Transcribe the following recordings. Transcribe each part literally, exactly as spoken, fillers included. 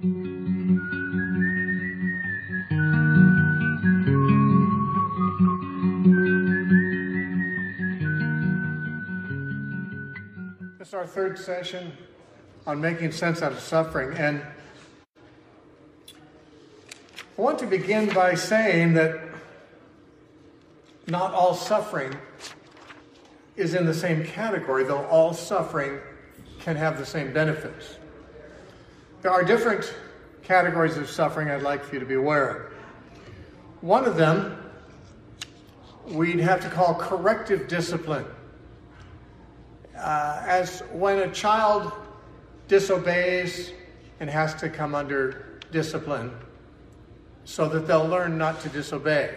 This is our third session on making sense out of suffering, and I want to begin by saying that not all suffering is in the same category, though all suffering can have the same benefits. There are different categories of suffering I'd like for you to be aware of. One of them we'd have to call corrective discipline. Uh, as when a child disobeys and has to come under discipline so that they'll learn not to disobey.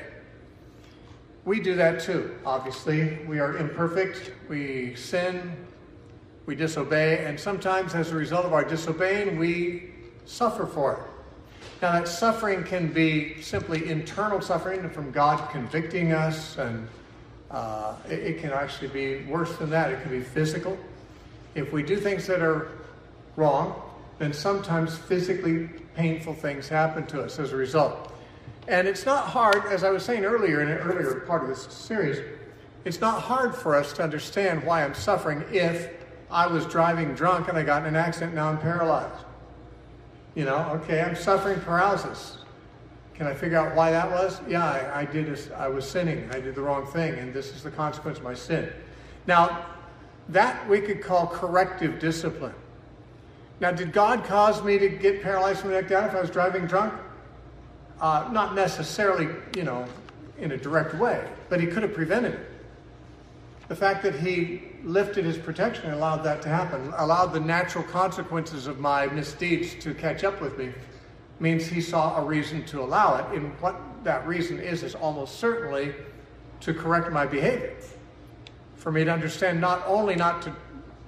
We do that too, obviously. We are imperfect, we sin, we disobey, and sometimes as a result of our disobeying, we suffer for it. Now that suffering can be simply internal suffering from God convicting us, and uh, it, it can actually be worse than that. It can be physical. If we do things that are wrong, then sometimes physically painful things happen to us as a result. And it's not hard, as I was saying earlier in an earlier part of this series, it's not hard for us to understand why I'm suffering if I was driving drunk and I got in an accident, now I'm paralyzed. You know, okay, I'm suffering paralysis. Can I figure out why that was? Yeah, I, I did. A, I was sinning. I did the wrong thing, and this is the consequence of my sin. Now, that we could call corrective discipline. Now, did God cause me to get paralyzed from the neck down if I was driving drunk? Uh, not necessarily, you know, in a direct way, but he could have prevented it. The fact that he lifted his protection and allowed that to happen, allowed the natural consequences of my misdeeds to catch up with me, means he saw a reason to allow it. And what that reason is, is almost certainly to correct my behavior. For me to understand not only not to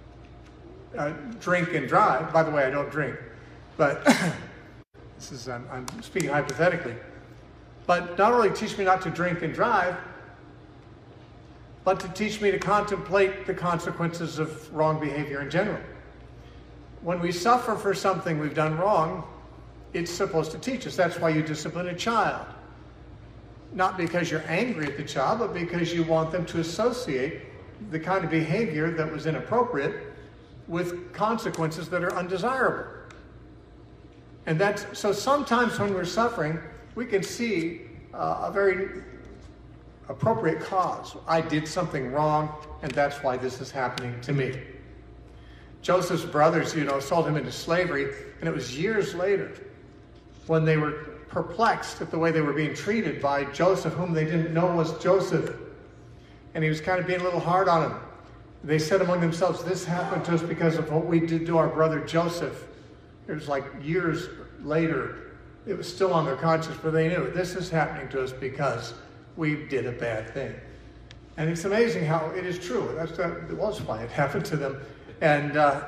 uh, drink and drive, by the way, I don't drink, but this is, I'm, I'm speaking hypothetically, but not only teach me not to drink and drive, but to teach me to contemplate the consequences of wrong behavior in general. When we suffer for something we've done wrong, it's supposed to teach us. That's why you discipline a child. Not because you're angry at the child, but because you want them to associate the kind of behavior that was inappropriate with consequences that are undesirable. And that's, so sometimes when we're suffering, we can see uh, a very appropriate cause. I did something wrong, and that's why this is happening to me. Joseph's brothers, you know, sold him into slavery, and it was years later when they were perplexed at the way they were being treated by Joseph, whom they didn't know was Joseph. And he was kind of being a little hard on them. They said among themselves, this happened to us because of what we did to our brother Joseph. It was like years later. It was still on their conscience, but they knew this is happening to us because we did a bad thing. And it's amazing how it is true. That's that was why it happened to them. And uh,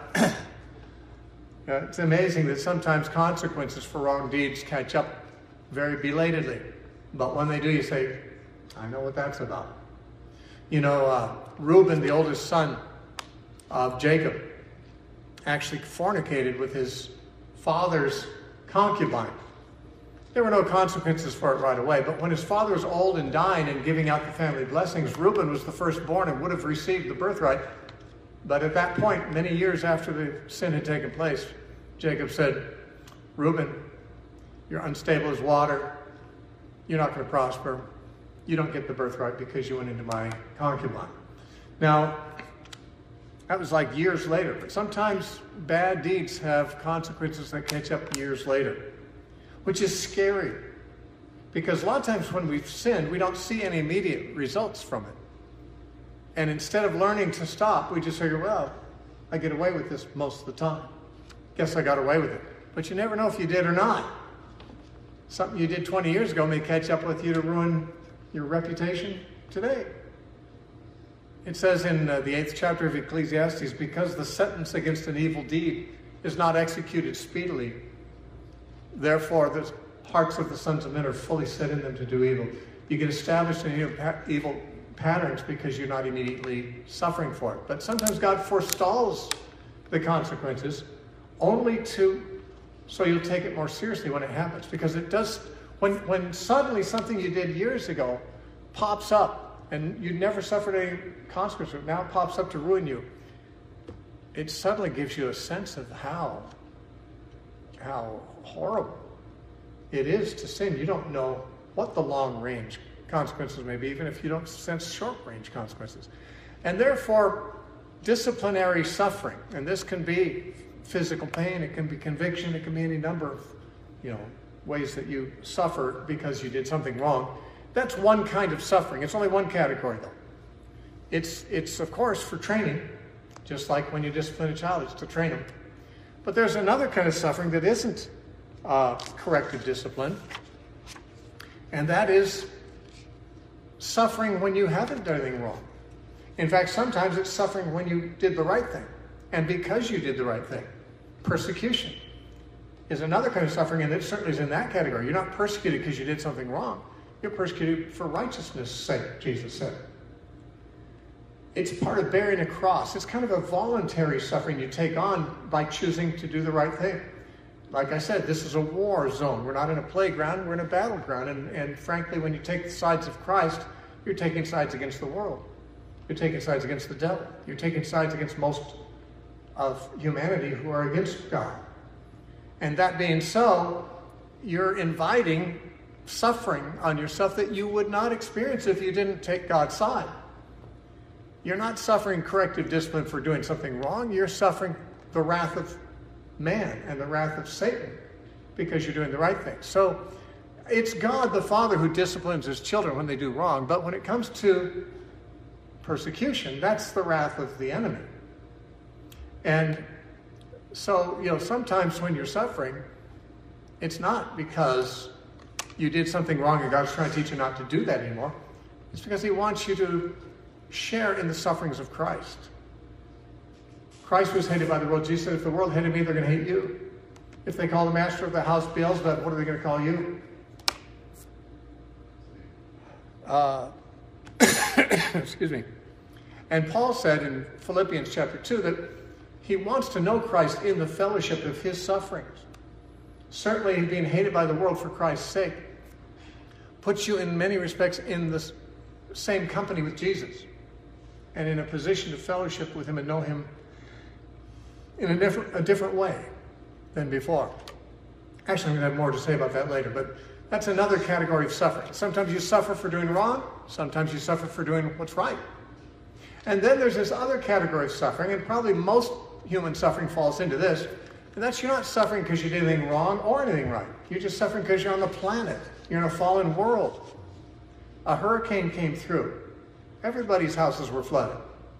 it's amazing that sometimes consequences for wrong deeds catch up very belatedly. But when they do, you say, I know what that's about. You know, uh, Reuben, the oldest son of Jacob, actually fornicated with his father's concubine. There were no consequences for it right away, but when his father was old and dying and giving out the family blessings, Reuben was the firstborn and would have received the birthright. But at that point, many years after the sin had taken place, Jacob said, Reuben, you're unstable as water. You're not going to prosper. You don't get the birthright because you went into my concubine. Now, that was like years later, but sometimes bad deeds have consequences that catch up years later, which is scary because a lot of times when we've sinned, we don't see any immediate results from it. And instead of learning to stop, we just figure, well, I get away with this most of the time. Guess I got away with it. But you never know if you did or not. Something you did twenty years ago may catch up with you to ruin your reputation today. It says in uh, the eighth chapter of Ecclesiastes, because the sentence against an evil deed is not executed speedily, therefore the hearts of the sons of men are fully set in them to do evil. You get established in evil patterns because you're not immediately suffering for it. But sometimes God forestalls the consequences only to So you'll take it more seriously when it happens, because it does, when, when suddenly something you did years ago pops up and you never suffered any consequence, but now it pops up to ruin you, it suddenly gives you a sense of how, how horrible it is to sin. You don't know what the long-range consequences may be, even if you don't sense short-range consequences. And therefore, disciplinary suffering, and this can be physical pain, it can be conviction, it can be any number of, you know, ways that you suffer because you did something wrong. That's one kind of suffering. It's only one category, though. It's, it's of course, for training, just like when you discipline a child, it's to train them. But there's another kind of suffering that isn't uh, corrective discipline, and that is suffering when you haven't done anything wrong. In fact, sometimes it's suffering when you did the right thing, and because you did the right thing. Persecution is another kind of suffering, and it certainly is in that category. You're not persecuted because you did something wrong. You're persecuted for righteousness' sake, Jesus said. It's part of bearing a cross. It's kind of a voluntary suffering you take on by choosing to do the right thing. Like I said, this is a war zone. We're not in a playground, we're in a battleground. And, and frankly, when you take the sides of Christ, you're taking sides against the world. You're taking sides against the devil. You're taking sides against most of humanity who are against God. And that being so, you're inviting suffering on yourself that you would not experience if you didn't take God's side. You're not suffering corrective discipline for doing something wrong. You're suffering the wrath of man and the wrath of Satan because you're doing the right thing. So it's God the Father who disciplines his children when they do wrong. But when it comes to persecution, that's the wrath of the enemy. And so, you know, sometimes when you're suffering, it's not because you did something wrong and God's trying to teach you not to do that anymore. It's because he wants you to share in the sufferings of Christ. Christ was hated by the world. Jesus said, if the world hated me, they're going to hate you. If they call the master of the house Beelzebub, what are they going to call you? Uh, excuse me. And Paul said in Philippians chapter two that he wants to know Christ in the fellowship of his sufferings. Certainly being hated by the world for Christ's sake puts you in many respects in the same company with Jesus and in a position to fellowship with him and know him in a different, a different way than before. Actually, I'm going to have more to say about that later, but that's another category of suffering. Sometimes you suffer for doing wrong. Sometimes you suffer for doing what's right. And then there's this other category of suffering, and probably most human suffering falls into this, and that's you're not suffering because you did anything wrong or anything right. You're just suffering because you're on the planet. You're in a fallen world. A hurricane came through. Everybody's houses were flooded.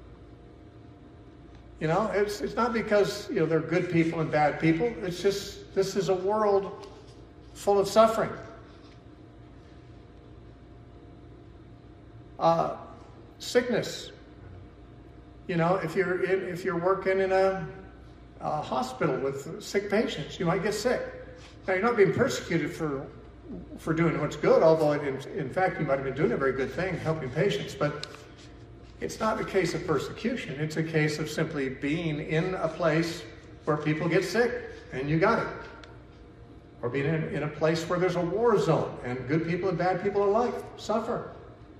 You know, it's it's not because, you know, they're good people and bad people. It's just, this is a world full of suffering. Uh, sickness. You know, if you're in, if you're working in a, a hospital with sick patients, you might get sick. Now, you're not being persecuted for for doing what's good, although in, in fact you might have been doing a very good thing, helping patients. But it's not a case of persecution. It's a case of simply being in a place where people get sick, and you got it. Or being in, in a place where there's a war zone, and good people and bad people alike suffer.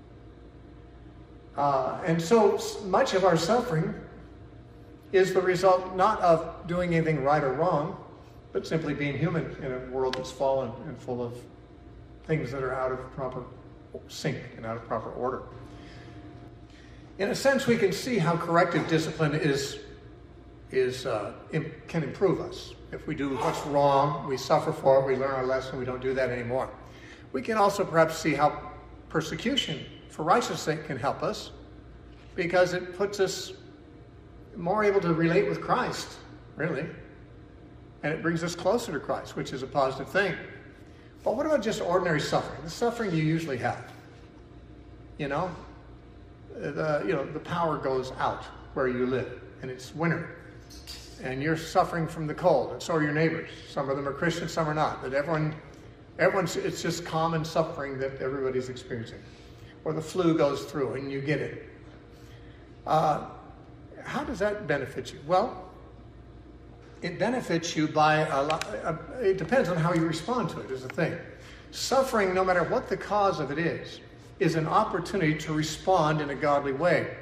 Uh, and so much of our suffering is the result not of doing anything right or wrong, but simply being human in a world that's fallen and full of things that are out of proper sync and out of proper order. In a sense, we can see how corrective discipline is, is uh, imp- can improve us. If we do what's wrong, we suffer for it, we learn our lesson, we don't do that anymore. We can also perhaps see how persecution for righteousness' sake can help us, because it puts us more able to relate with Christ, really. And it brings us closer to Christ, which is a positive thing. But what about just ordinary suffering? The suffering you usually have. You know, the, you know, the power goes out where you live, and it's winter. And you're suffering from the cold, and so are your neighbors. Some of them are Christians, some are not. But everyone, everyone's, it's just common suffering that everybody's experiencing. Or the flu goes through and you get it. Uh, how does that benefit you? Well, it benefits you by a lot. Uh, it depends on how you respond to it, is the thing. Suffering, no matter what the cause of it is, is an opportunity to respond in a godly way.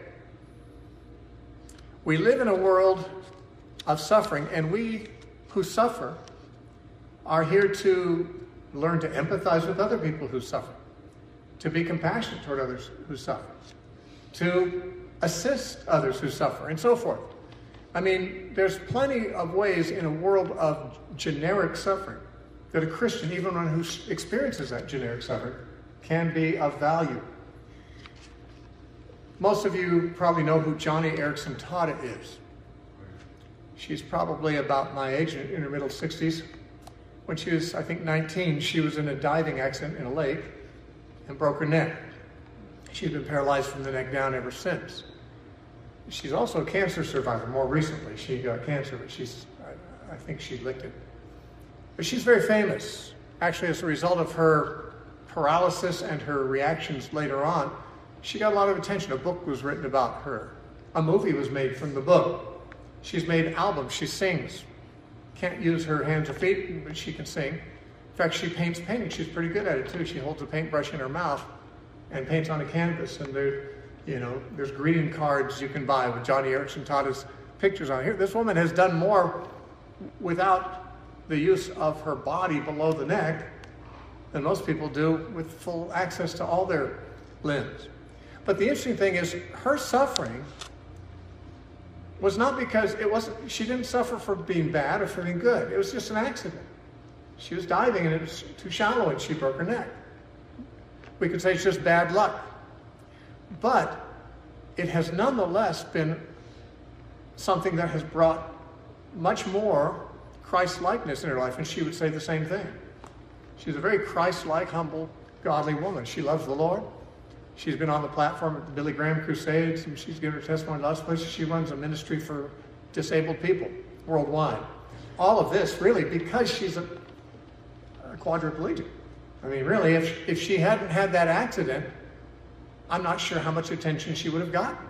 We live in a world of suffering, and we who suffer are here to learn to empathize with other people who suffer, to be compassionate toward others who suffer, to assist others who suffer, and so forth. I mean, there's plenty of ways in a world of generic suffering that a Christian, even one who experiences that generic suffering, can be of value. Most of you probably know who Joni Eareckson Tada is. She's probably about my age, in her middle sixties. When she was, I think, nineteen, she was in a diving accident in a lake and broke her neck. She'd been paralyzed from the neck down ever since. She's also a cancer survivor. More recently, she got cancer, but she's, I, I think she licked it. But she's very famous, actually, as a result of her paralysis and her reactions later on. She got a lot of attention. A book was written about her. A movie was made from the book. She's made albums. She sings. Can't use her hands or feet, but she can sing. In fact, she paints paintings. She's pretty good at it, too. She holds a paintbrush in her mouth and paints on a canvas. And there, you know, there's greeting cards you can buy with Joni Eareckson Tada's pictures on here. This woman has done more without the use of her body below the neck than most people do with full access to all their limbs. But the interesting thing is, her suffering was not because it wasn't, she didn't suffer for being bad or for being good. It was just an accident. She was diving and it was too shallow and she broke her neck. We could say it's just bad luck. But it has nonetheless been something that has brought much more Christ-likeness in her life, and she would say the same thing. She's a very Christ-like, humble, godly woman. She loves the Lord. She's been on the platform at the Billy Graham Crusades, and she's given her testimony in lots of places. She runs a ministry for disabled people worldwide. All of this, really, because she's a, a quadriplegic. I mean, really, if, if she hadn't had that accident, I'm not sure how much attention she would have gotten.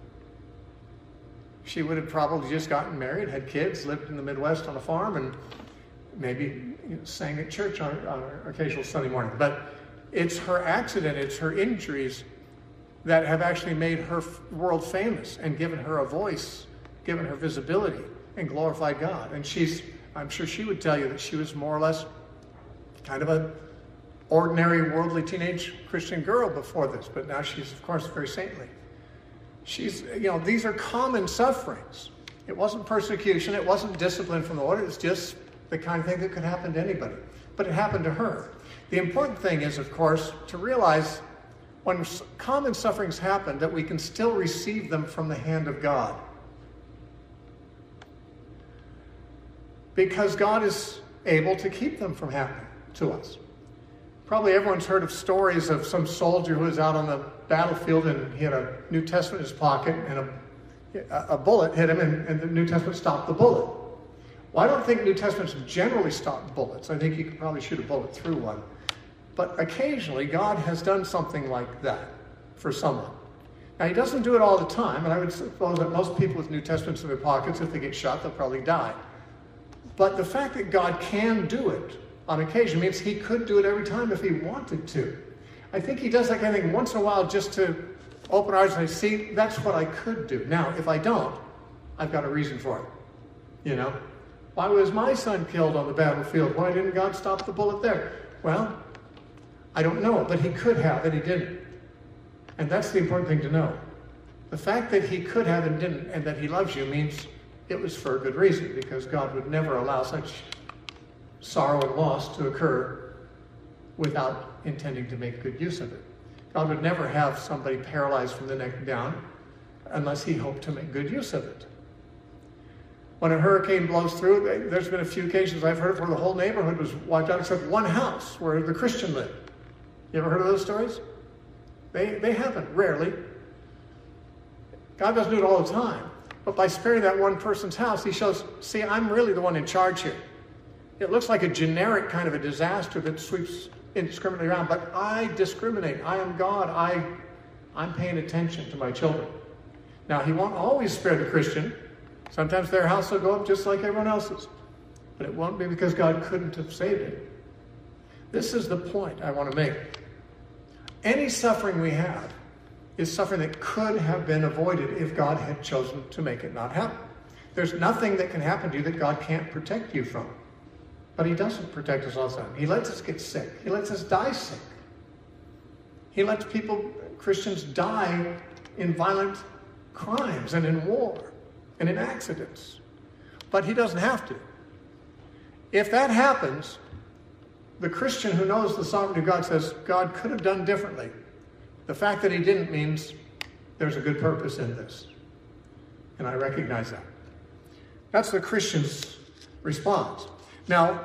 She would have probably just gotten married, had kids, lived in the Midwest on a farm, and maybe you know, sang at church on, on an occasional Sunday morning. But it's her accident, it's her injuries that have actually made her world famous and given her a voice, given her visibility, and glorified God. And she's, I'm sure she would tell you that she was more or less kind of an ordinary, worldly teenage Christian girl before this, but now she's, of course, very saintly. She's, you know, these are common sufferings. It wasn't persecution, it wasn't discipline from the Lord, it was just the kind of thing that could happen to anybody. But it happened to her. The important thing is, of course, to realize when common sufferings happen that we can still receive them from the hand of God. Because God is able to keep them from happening to us. Probably everyone's heard of stories of some soldier who was out on the battlefield and he had a New Testament in his pocket and a, a bullet hit him and, and the New Testament stopped the bullet. Well, I don't think New Testaments generally stop bullets. I think you could probably shoot a bullet through one. But occasionally God has done something like that for someone. Now, he doesn't do it all the time, and I would suppose that most people with New Testaments in their pockets, if they get shot, they'll probably die. But the fact that God can do it on occasion means he could do it every time if he wanted to. I think he does that kind of thing once in a while just to open our eyes and say, see, that's what I could do. Now, if I don't, I've got a reason for it. You know? Why was my son killed on the battlefield? Why didn't God stop the bullet there? Well, I don't know, but he could have and he didn't. And that's the important thing to know. The fact that he could have and didn't, and that he loves you, means it was for a good reason, because God would never allow such sorrow and loss to occur without intending to make good use of it. God would never have somebody paralyzed from the neck down unless he hoped to make good use of it. When a hurricane blows through, there's been a few occasions I've heard where the whole neighborhood was wiped out except one house where the Christian lived. You ever heard of those stories? They, they happen, rarely. God doesn't do it all the time. But by sparing that one person's house, he shows, see, I'm really the one in charge here. It looks like a generic kind of a disaster that sweeps indiscriminately around, but I discriminate. I am God. I, I'm paying attention to my children. Now, he won't always spare the Christian. Sometimes their house will go up just like everyone else's. But it won't be because God couldn't have saved it. This is the point I want to make. Any suffering we have is suffering that could have been avoided if God had chosen to make it not happen. There's nothing that can happen to you that God can't protect you from. But he doesn't protect us all the time. He lets us get sick. He lets us die sick. He lets people, Christians, die in violent crimes and in war and in accidents. But he doesn't have to. If that happens, the Christian who knows the sovereignty of God says, God could have done differently. The fact that he didn't means there's a good purpose in this. And I recognize that. That's the Christian's response. Now,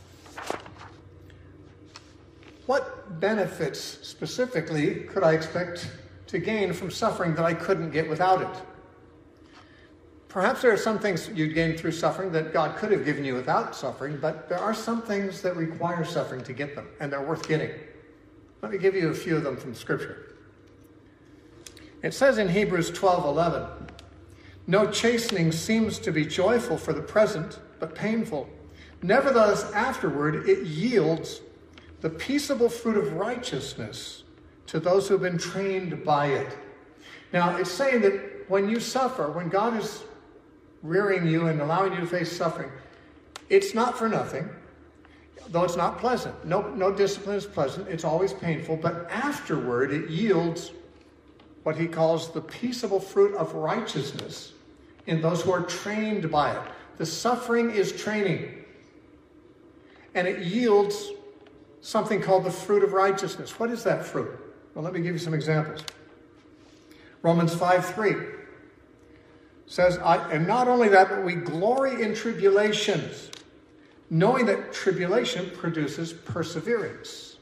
what benefits specifically could I expect to gain from suffering that I couldn't get without it? Perhaps there are some things you'd gain through suffering that God could have given you without suffering, but there are some things that require suffering to get them, and they're worth getting. Let me give you a few of them from Scripture. It says in Hebrews twelve eleven, no chastening seems to be joyful for the present, but painful. Nevertheless, afterward it yields the peaceable fruit of righteousness to those who have been trained by it. Now, it's saying that when you suffer, when God is rearing you and allowing you to face suffering, it's not for nothing, though it's not pleasant. No, no discipline is pleasant. It's always painful. But afterward, it yields what he calls the peaceable fruit of righteousness in those who are trained by it. The suffering is training. And it yields something called the fruit of righteousness. What is that fruit? Well, let me give you some examples. Romans five three says, I, and not only that, but we glory in tribulations, knowing that tribulation produces perseverance.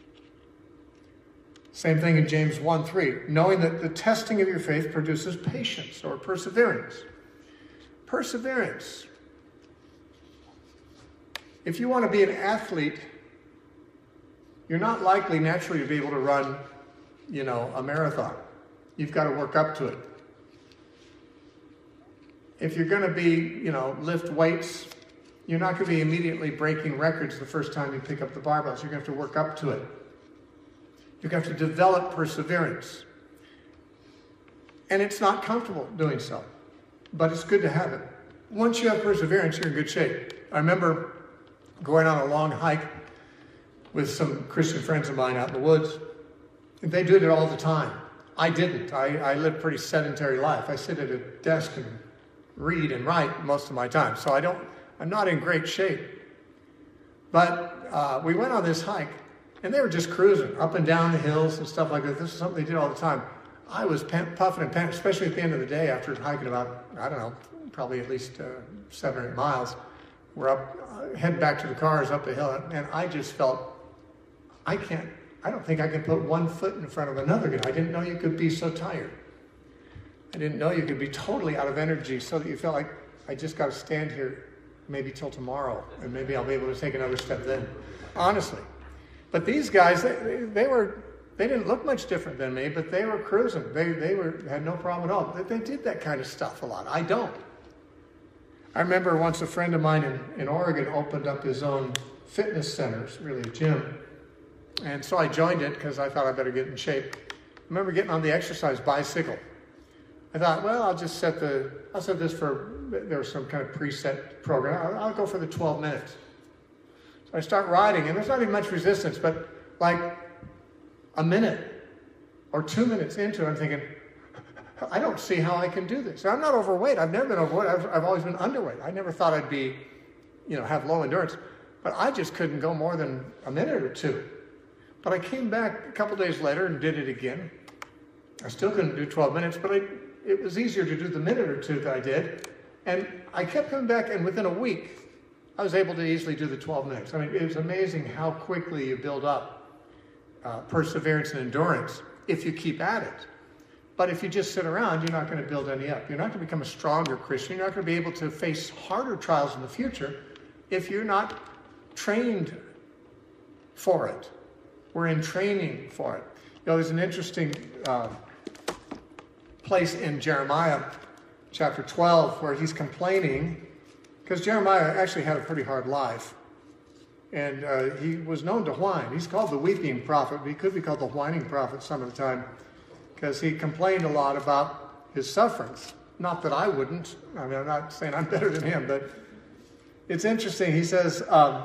Same thing in James one three, knowing that the testing of your faith produces patience or perseverance. Perseverance. If you want to be an athlete, you're not likely naturally to be able to run, you know, a marathon. You've got to work up to it. If you're going to be, you know, lift weights, you're not going to be immediately breaking records the first time you pick up the barbells. You're going to have to work up to it. You're going to have to develop perseverance. And it's not comfortable doing so, but it's good to have it. Once you have perseverance, you're in good shape. I remember going on a long hike with some Christian friends of mine out in the woods. And they did it all the time. I didn't. I, I lived a pretty sedentary life. I sit at a desk and read and write most of my time. So I don't, I'm not in great shape. But uh, we went on this hike, and they were just cruising up and down the hills and stuff like that. This is something they did all the time. I was pant- puffing and panting, especially at the end of the day after hiking about, I don't know, probably at least uh, seven or eight miles. We're up, uh, heading back to the cars up the hill, and I just felt, I can't, I don't think I can put one foot in front of another again. I didn't know you could be so tired. I didn't know you could be totally out of energy so that you felt like, I just got to stand here maybe till tomorrow, and maybe I'll be able to take another step then. Honestly. But these guys, they, they were, they didn't look much different than me, but they were cruising. They they were had no problem at all. They, they did that kind of stuff a lot. I don't. I remember once a friend of mine in, in Oregon opened up his own fitness center, it's really a gym. And so I joined it because I thought I better get in shape. I remember getting on the exercise bicycle. I thought, well, I'll just set the, I'll set this for, there's some kind of preset program. I'll, I'll go for the twelve minutes. So I start riding, and there's not even much resistance, but like a minute or two minutes into it, I'm thinking, I don't see how I can do this. I'm not overweight. I've never been overweight. I've, I've always been underweight. I never thought I'd be, you know, have low endurance. But I just couldn't go more than a minute or two. But I came back a couple days later and did it again. I still couldn't do twelve minutes, but I, it was easier to do the minute or two that I did. And I kept coming back, and within a week, I was able to easily do the twelve minutes. I mean, it was amazing how quickly you build up uh, perseverance and endurance if you keep at it. But if you just sit around, you're not going to build any up. You're not going to become a stronger Christian. You're not going to be able to face harder trials in the future if you're not trained for it. We're in training for it. You know, there's an interesting uh, place in Jeremiah chapter twelve, where he's complaining, because Jeremiah actually had a pretty hard life. And uh, he was known to whine. He's called the weeping prophet, but he could be called the whining prophet some of the time, because he complained a lot about his sufferings. Not that I wouldn't. I mean, I'm not saying I'm better than him, but it's interesting. He says, um,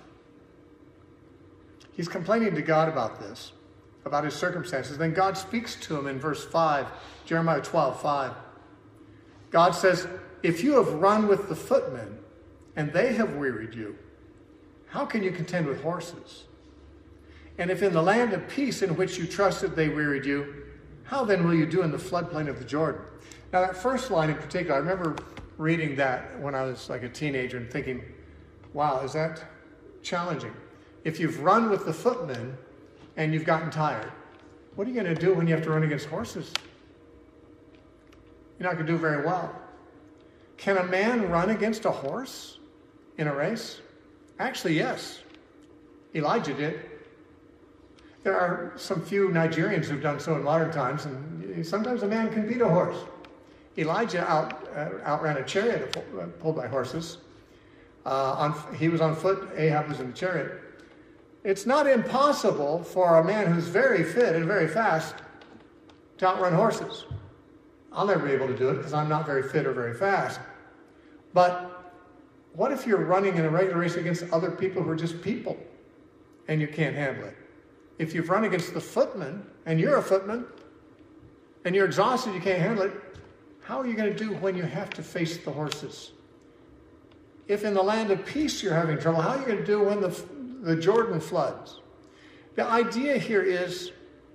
he's complaining to God about this, about his circumstances. Then God speaks to him in verse five, Jeremiah twelve, five. God says, if you have run with the footmen, and they have wearied you, how can you contend with horses? And if in the land of peace in which you trusted they wearied you, how then will you do in the floodplain of the Jordan? Now that first line in particular, I remember reading that when I was like a teenager and thinking, wow, is that challenging? If you've run with the footmen and you've gotten tired, what are you going to do when you have to run against horses? You're not going to do very well. Can a man run against a horse in a race? Actually, yes. Elijah did. There are some few Nigerians who've done so in modern times, and sometimes a man can beat a horse. Elijah out, uh, outran a chariot pulled by horses. Uh, on, he was on foot, Ahab was in the chariot. It's not impossible for a man who's very fit and very fast to outrun horses. I'll never be able to do it because I'm not very fit or very fast. But what if you're running in a regular race against other people who are just people and you can't handle it? If you've run against the footman and you're a footman and you're exhausted, you can't handle it, how are you going to do when you have to face the horses? If in the land of peace you're having trouble, how are you going to do when the, the Jordan floods? The idea here is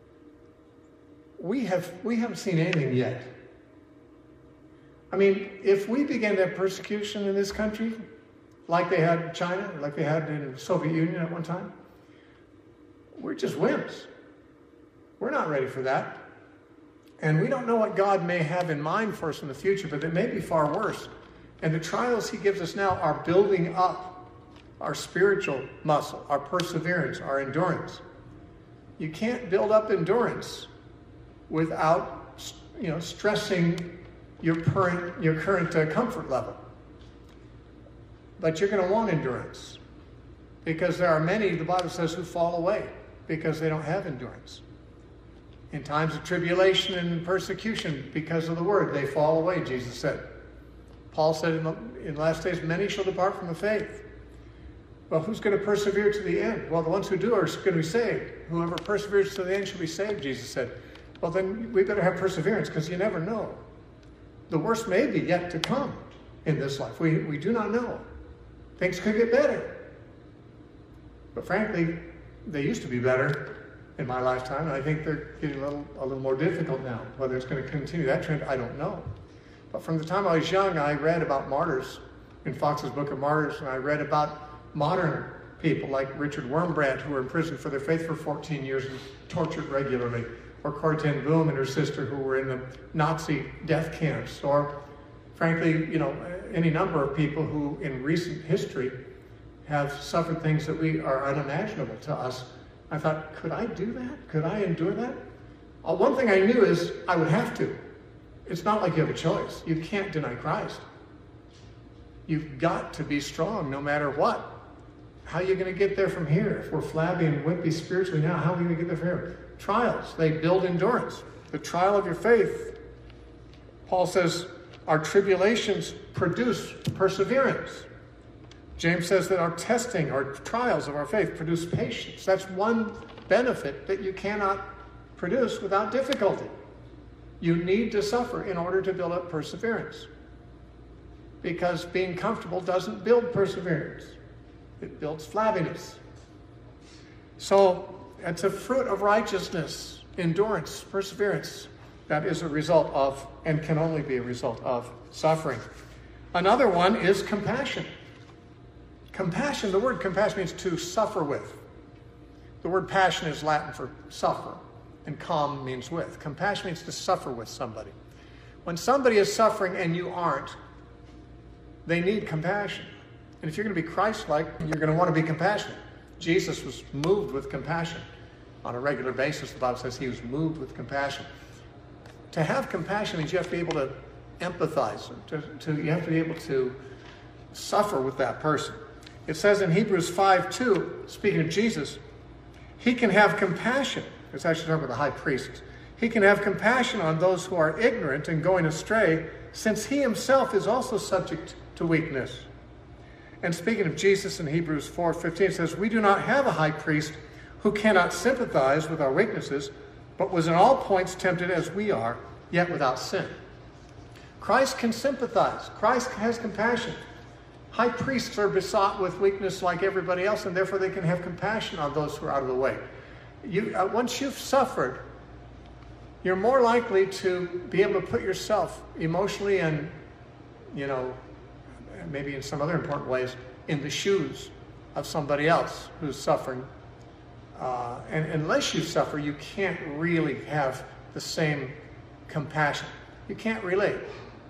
we, have, we haven't seen anything yet. I mean, if we begin to have persecution in this country, like they had in China, like they had in the Soviet Union at one time, we're just wimps. We're not ready for that. And we don't know what God may have in mind for us in the future, but it may be far worse. And the trials he gives us now are building up our spiritual muscle, our perseverance, our endurance. You can't build up endurance without, you know, stressing your current, your current uh, comfort level. But you're going to want endurance, because there are many, the Bible says, who fall away because they don't have endurance. In times of tribulation and persecution because of the word, they fall away, Jesus said. Paul said in the, in the last days, many shall depart from the faith. Well, who's going to persevere to the end? Well, the ones who do are going to be saved. Whoever perseveres to the end shall be saved, Jesus said. Well, then we better have perseverance, because you never know. The worst may be yet to come in this life. We, we do not know. Things could get better. But frankly, they used to be better in my lifetime, and I think they're getting a little, a little more difficult now. Whether it's going to continue that trend, I don't know. But from the time I was young, I read about martyrs in Fox's Book of Martyrs, and I read about modern people like Richard Wurmbrand, who were in prison for their faith for fourteen years and tortured regularly, or Corrie ten Boom and her sister, who were in the Nazi death camps, or frankly, you know, any number of people who in recent history have suffered things that we are unimaginable to us. I thought, could I do that? Could I endure that? Uh, one thing I knew is I would have to. It's not like you have a choice. You can't deny Christ. You've got to be strong no matter what. How are you going to get there from here? If we're flabby and wimpy spiritually now, how are we going to get there from here? Trials, they build endurance. The trial of your faith. Paul says, our tribulations produce perseverance. James says that our testing, our trials of our faith produce patience. That's one benefit that you cannot produce without difficulty. You need to suffer in order to build up perseverance. Because being comfortable doesn't build perseverance. It builds flabbiness. So it's a fruit of righteousness, endurance, perseverance. That is a result of, and can only be a result of, suffering. Another one is compassion. Compassion, the word compassion means to suffer with. The word passion is Latin for suffer, and com means with. Compassion means to suffer with somebody. When somebody is suffering and you aren't, they need compassion. And if you're going to be Christ-like, you're going to want to be compassionate. Jesus was moved with compassion. On a regular basis, the Bible says he was moved with compassion. To have compassion means you have to be able to empathize. To, to, you have to be able to suffer with that person. It says in Hebrews five two, speaking of Jesus, he can have compassion. It's actually talking about the high priest. He can have compassion on those who are ignorant and going astray, since he himself is also subject to weakness. And speaking of Jesus in Hebrews four fifteen, it says, we do not have a high priest who cannot sympathize with our weaknesses, but was in all points tempted as we are, yet without sin. Christ can sympathize. Christ has compassion. High priests are besought with weakness like everybody else, and therefore they can have compassion on those who are out of the way. You, uh, once you've suffered, you're more likely to be able to put yourself emotionally and, you know, maybe in some other important ways, in the shoes of somebody else who's suffering. Uh, and unless you suffer, you can't really have the same compassion. You can't relate.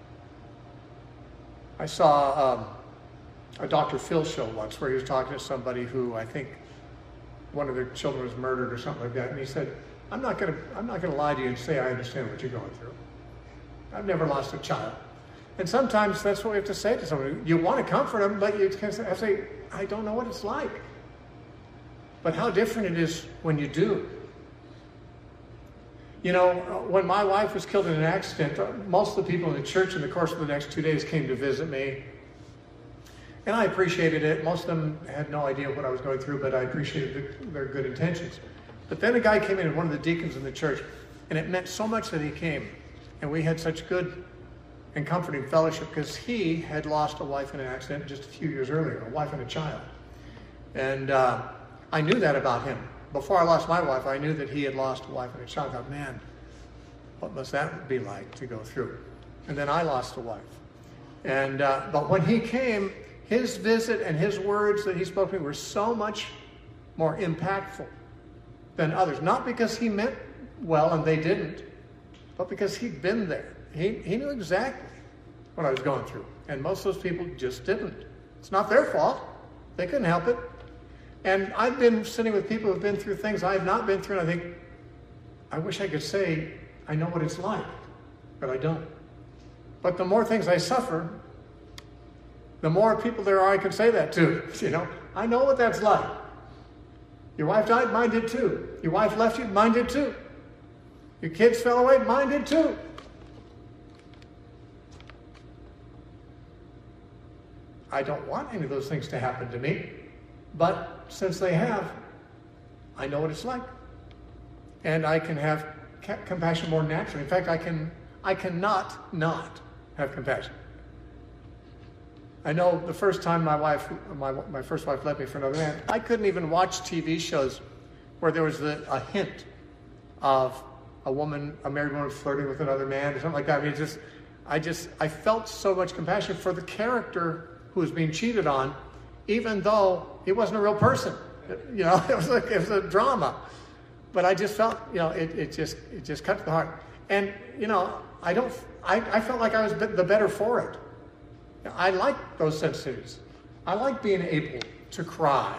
I saw um, a Doctor Phil show once where he was talking to somebody who, I think one of their children was murdered or something like that, and he said, I'm not going to I'm not going to lie to you and say I understand what you're going through. I've never lost a child. And sometimes that's what we have to say to somebody. You want to comfort them, but you have to say, I don't know what it's like. But how different it is when you do. You know, when my wife was killed in an accident, most of the people in the church in the course of the next two days came to visit me. And I appreciated it. Most of them had no idea what I was going through, but I appreciated the, their good intentions. But then a guy came in, one of the deacons in the church, and it meant so much that he came. And we had such good and comforting fellowship because he had lost a wife in an accident just a few years earlier, a wife and a child. And uh, I knew that about him. Before I lost my wife, I knew that he had lost a wife and a child. I thought, man, what must that be like to go through? And then I lost a wife. And uh, but when he came, his visit and his words that he spoke to me were so much more impactful than others. Not because he meant well and they didn't, but because he'd been there. He, he knew exactly what I was going through. And most of those people just didn't. It's not their fault. They couldn't help it. And I've been sitting with people who've been through things I have not been through, and I think, I wish I could say I know what it's like, but I don't. But the more things I suffer, the more people there are I can say that to. You know, I know what that's like. Your wife died, mine did too. Your wife left you, mine did too. Your kids fell away, mine did too. I don't want any of those things to happen to me, but since they have, I know what it's like. And I can have compassion more naturally. In fact, I can, I cannot not have compassion. I know the first time my wife, my, my first wife left me for another man, I couldn't even watch T V shows where there was the, a hint of a woman, a married woman flirting with another man or something like that. I mean, just, I just, I felt so much compassion for the character who was being cheated on, even though he wasn't a real person. You know, it was like, it was a drama. But I just felt, you know, it, it just, it just cut to the heart. And, you know, I don't, I, I felt like I was the better for it. I like those sensitivities. I like being able to cry.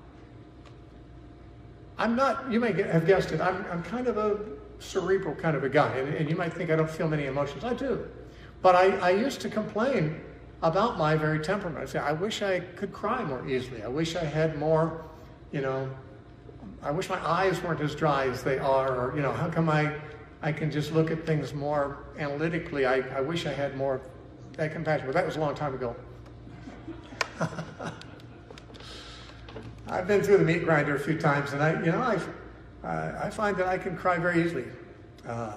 I'm not, you may have guessed it, I'm, I'm kind of a cerebral kind of a guy, and, and you might think I don't feel many emotions. I do. But I, I used to complain about my very temperament. I say, I wish I could cry more easily. I wish I had more, you know, I wish my eyes weren't as dry as they are, or, you know, how come I, I can just look at things more analytically? I, I wish I had more that compassion, but that was a long time ago. I've been through the meat grinder a few times, and I, you know, I, uh, I find that I can cry very easily. Uh,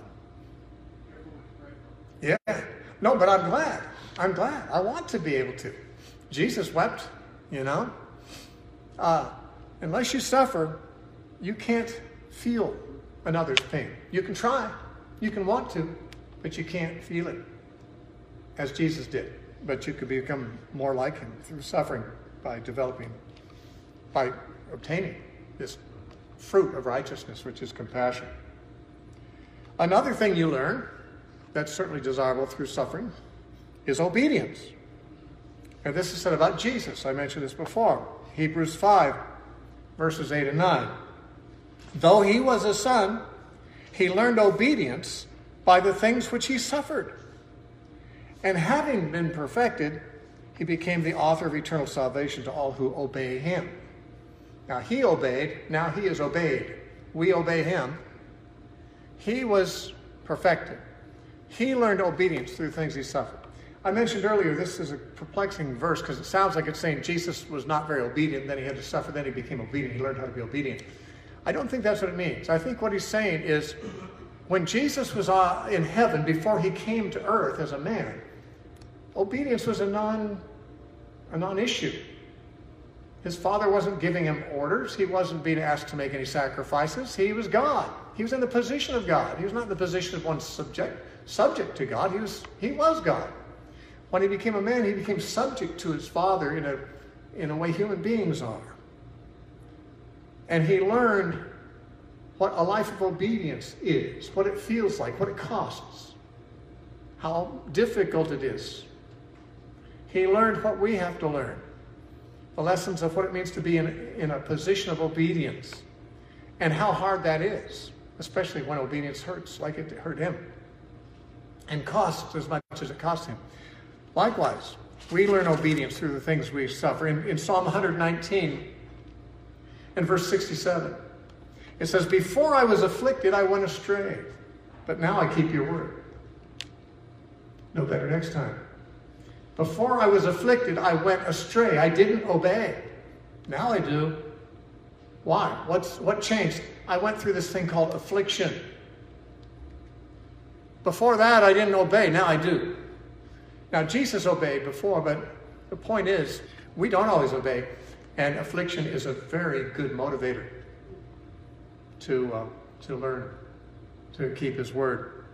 yeah, no, but I'm glad. I'm glad. I want to be able to. Jesus wept, you know. Uh, unless you suffer, you can't feel another's pain. You can try, you can want to, but you can't feel it as Jesus did. But you could become more like him through suffering by developing, by obtaining this fruit of righteousness, which is compassion. Another thing you learn that's certainly desirable through suffering is obedience. And this is said about Jesus. I mentioned this before. Hebrews five, verses eight and nine. Though he was a son, he learned obedience by the things which he suffered. And having been perfected, he became the author of eternal salvation to all who obey him. Now he obeyed, now he is obeyed. We obey him. He was perfected. He learned obedience through things he suffered. I mentioned earlier, this is a perplexing verse because it sounds like it's saying Jesus was not very obedient, then he had to suffer, then he became obedient. He learned how to be obedient. I don't think that's what it means. I think what he's saying is when Jesus was uh, in heaven before he came to earth as a man, obedience was a non, a non-issue. His Father wasn't giving him orders. He wasn't being asked to make any sacrifices. He was God. He was in the position of God. He was not in the position of one subject, subject to God. He was, he was God. When he became a man, he became subject to his Father in a, in a way human beings are. And he learned what a life of obedience is, what it feels like, what it costs, how difficult it is. He learned what we have to learn, the lessons of what it means to be in, in a position of obedience, and how hard that is, especially when obedience hurts like it hurt him, and costs as much as it cost him. Likewise, we learn obedience through the things we suffer. In, in Psalm one nineteen, in verse sixty-seven, it says, "Before I was afflicted, I went astray, but now I keep your word." No better next time. Before I was afflicted, I went astray. I didn't obey. Now I do. Why? What's, what changed? I went through this thing called affliction. Before that, I didn't obey. Now I do. Now, Jesus obeyed before, but the point is, we don't always obey, and affliction is a very good motivator to, uh, to learn to keep his word.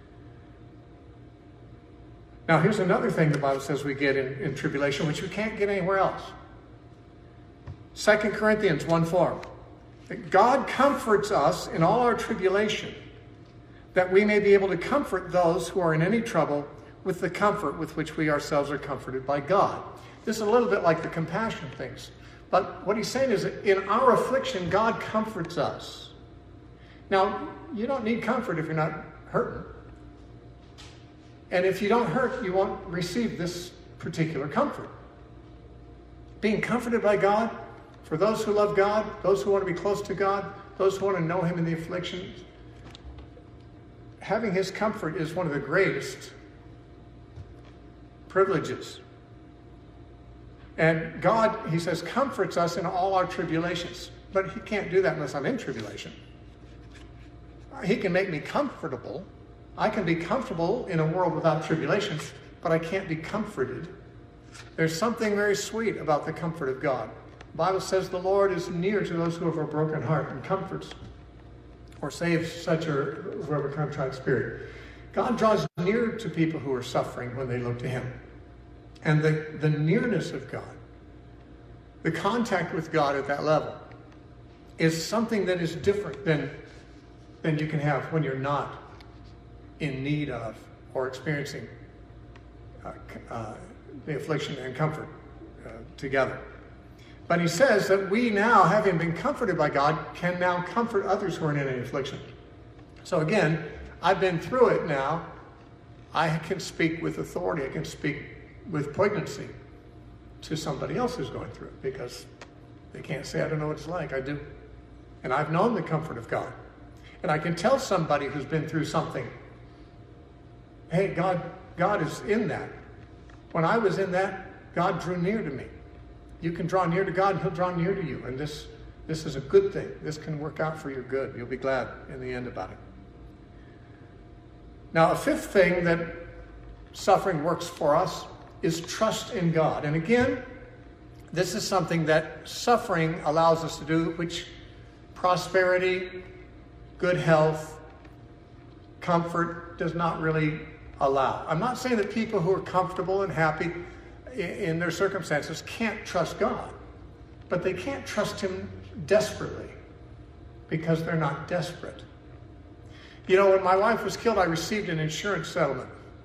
Now, here's another thing the Bible says we get in, in tribulation, which we can't get anywhere else. Second Corinthians one four. That God comforts us in all our tribulation, that we may be able to comfort those who are in any trouble with the comfort with which we ourselves are comforted by God. This is a little bit like the compassion things. But what he's saying is that in our affliction, God comforts us. Now, you don't need comfort if you're not hurting. And if you don't hurt, you won't receive this particular comfort. Being comforted by God, for those who love God, those who want to be close to God, those who want to know him in the afflictions, having his comfort is one of the greatest privileges. And God, he says, comforts us in all our tribulations. But he can't do that unless I'm in tribulation. He can make me comfortable. I can be comfortable in a world without tribulation, but I can't be comforted. There's something very sweet about the comfort of God. The Bible says the Lord is near to those who have a broken heart and comforts or saves such a who have a contrite spirit. God draws near to people who are suffering when they look to him. And the, the nearness of God, the contact with God at that level, is something that is different than, than you can have when you're not in need of or experiencing uh, uh, the affliction and comfort uh, together. But he says that we now, having been comforted by God, can now comfort others who are in any affliction. So again, I've been through it now. I can speak with authority. I can speak with poignancy to somebody else who's going through it because they can't say, I don't know what it's like. I do. And I've known the comfort of God. And I can tell somebody who's been through something, hey, God, God is in that. When I was in that, God drew near to me. You can draw near to God and he'll draw near to you. And this, this is a good thing. This can work out for your good. You'll be glad in the end about it. Now, a fifth thing that suffering works for us is trust in God. And again, this is something that suffering allows us to do, which prosperity, good health, comfort does not really allow. I'm not saying that people who are comfortable and happy in their circumstances can't trust God, but they can't trust him desperately because they're not desperate. You know, when my wife was killed, I received an insurance settlement.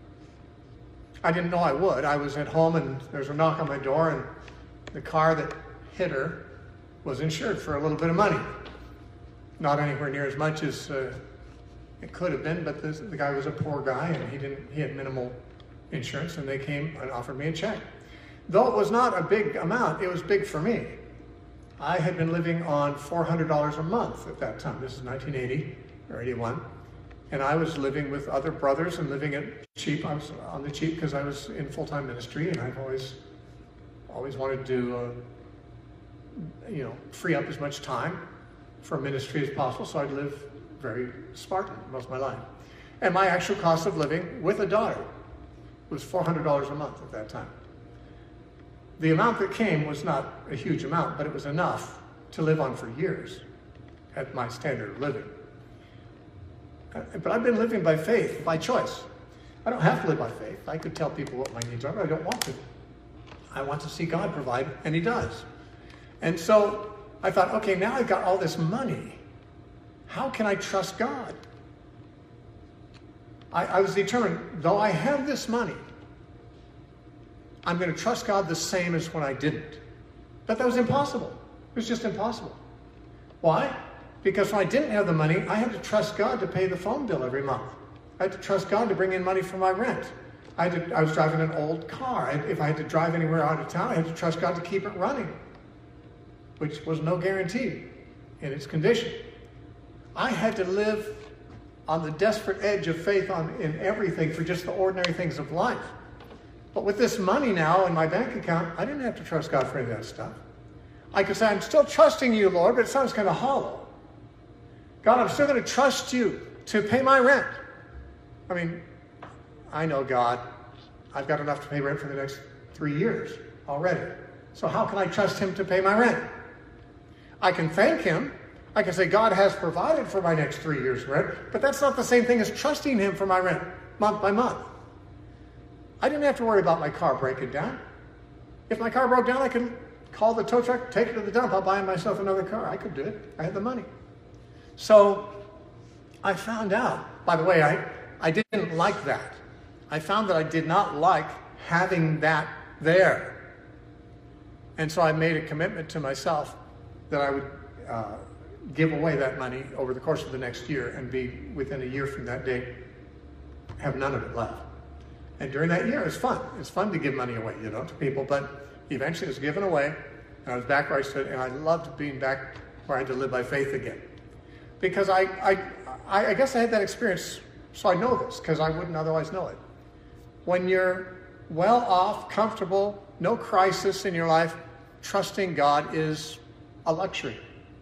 I didn't know I would. I was at home and there's a knock on my door and the car that hit her was insured for a little bit of money. Not anywhere near as much as uh, it could have been, but this, the guy was a poor guy and he didn't. He had minimal insurance, and they came and offered me a check. Though it was not a big amount, it was big for me. I had been living on four hundred dollars a month at that time. This is nineteen eighty or eighty-one. And I was living with other brothers and living at cheap. I was on the cheap because I was in full-time ministry, and I've always, always wanted to, uh, you know, free up as much time for ministry as possible. So I'd live very Spartan most of my life. And my actual cost of living with a daughter was four hundred dollars a month at that time. The amount that came was not a huge amount, but it was enough to live on for years at my standard of living. But I've been living by faith, by choice. I don't have to live by faith. I could tell people what my needs are, but I don't want to. I want to see God provide, and He does. And so I thought, okay, now I've got all this money. How can I trust God? I, I was determined, though I have this money, I'm going to trust God the same as when I didn't. But that was impossible. It was just impossible. Why? Because when I didn't have the money, I had to trust God to pay the phone bill every month. I had to trust God to bring in money for my rent. I, had to, I was driving an old car. I, if I had to drive anywhere out of town, I had to trust God to keep it running, which was no guarantee in its condition. I had to live on the desperate edge of faith on, in everything for just the ordinary things of life. But with this money now in my bank account, I didn't have to trust God for any of that stuff. I could say, I'm still trusting you, Lord, but it sounds kind of hollow. God, I'm still going to trust you to pay my rent. I mean, I know God, I've got enough to pay rent for the next three years already. So how can I trust Him to pay my rent? I can thank Him. I can say, God has provided for my next three years' rent, but that's not the same thing as trusting Him for my rent month by month. I didn't have to worry about my car breaking down. If my car broke down, I could call the tow truck, take it to the dump. I'll buy myself another car. I could do it. I had the money. So I found out, by the way, I, I didn't like that. I found that I did not like having that there. And so I made a commitment to myself that I would uh, give away that money over the course of the next year and be, within a year from that date, have none of it left. And during that year, it was fun. It's fun to give money away, you know, to people. But eventually it was given away, and I was back where I stood, and I loved being back where I had to live by faith again. Because I, I, I guess I had that experience, so I know this, because I wouldn't otherwise know it. When you're well off, comfortable, no crisis in your life, trusting God is a luxury.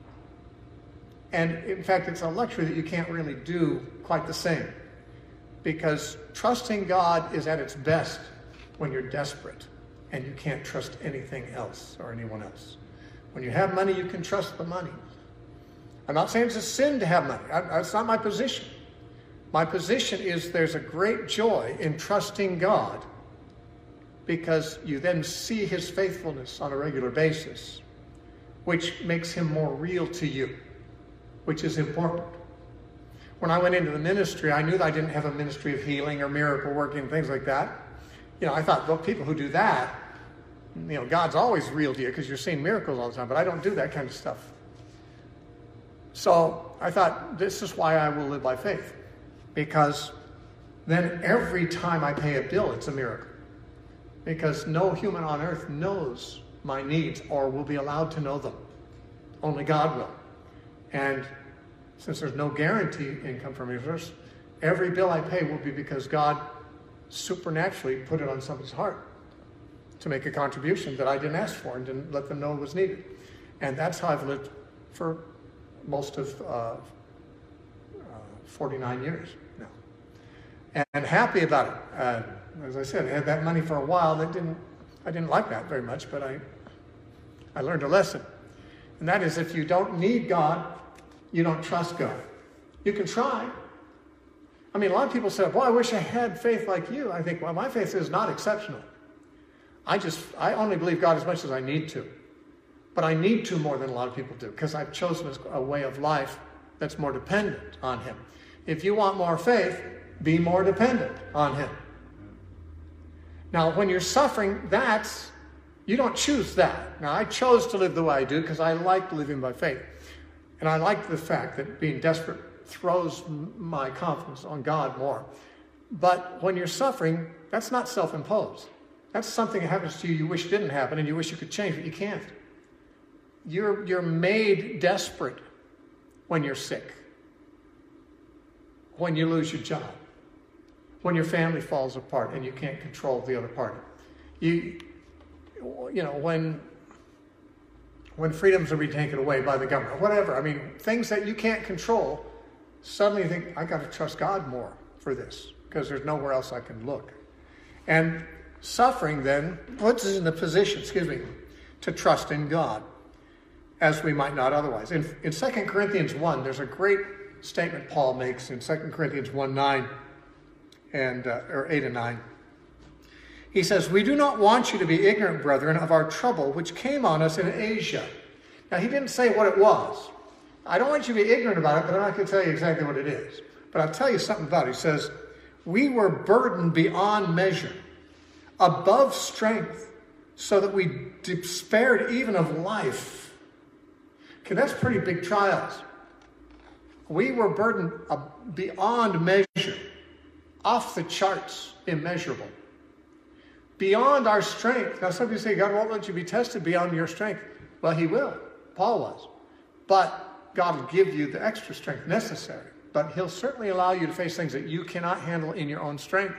And in fact, it's a luxury that you can't really do quite the same. Because trusting God is at its best when you're desperate and you can't trust anything else or anyone else. When you have money, you can trust the money. I'm not saying it's a sin to have money. I, that's not my position. My position is there's a great joy in trusting God because you then see His faithfulness on a regular basis, which makes Him more real to you, which is important. When I went into the ministry, I knew that I didn't have a ministry of healing or miracle working, things like that. You know, I thought, well, people who do that, you know, God's always real to you because you're seeing miracles all the time, but I don't do that kind of stuff. So I thought, this is why I will live by faith, because then every time I pay a bill, it's a miracle. Because no human on earth knows my needs or will be allowed to know them. Only God will. And since there's no guaranteed income from universe, every bill I pay will be because God supernaturally put it on somebody's heart to make a contribution that I didn't ask for and didn't let them know it was needed. And that's how I've lived for most of uh, uh, forty-nine years now. And, and happy about it. Uh, as I said, I had that money for a while. That didn't, I didn't like that very much, but I, I learned a lesson. And that is, if you don't need God, you don't trust God. You can try. I mean, a lot of people say, boy, I wish I had faith like you. I think, well, my faith is not exceptional. I just, I only believe God as much as I need to. But I need to more than a lot of people do because I've chosen a way of life that's more dependent on Him. If you want more faith, be more dependent on Him. Now, when you're suffering, that's, you don't choose that. Now, I chose to live the way I do because I like living by faith. And I like the fact that being desperate throws my confidence on God more. But when you're suffering, That's not self-imposed. That's something that happens to you you wish didn't happen and you wish you could change, but you can't. You're, you're made desperate when you're sick, when you lose your job, when your family falls apart and you can't control the other party. You, you know, when, when freedoms are being taken away by the government, whatever. I mean, things that you can't control, suddenly you think, I got to trust God more for this because there's nowhere else I can look. And suffering then puts us in the position, excuse me, to trust in God as we might not otherwise. In, in Second Corinthians one, there's a great statement Paul makes in Second Corinthians one, nine, and, uh, or eight and nine. He says, we do not want you to be ignorant, brethren, of our trouble which came on us in Asia. Now, he didn't say what it was. I don't want you to be ignorant about it, but I'm not going to tell you exactly what it is. But I'll tell you something about it. He says, we were burdened beyond measure, above strength, so that we despaired even of life. Okay, that's pretty big trials. We were burdened beyond measure, off the charts, immeasurable, beyond our strength. Now, some people say, God won't let you be tested beyond your strength. Well, he will. Paul was. But God will give you the extra strength necessary. But he'll certainly allow you to face things that you cannot handle in your own strength.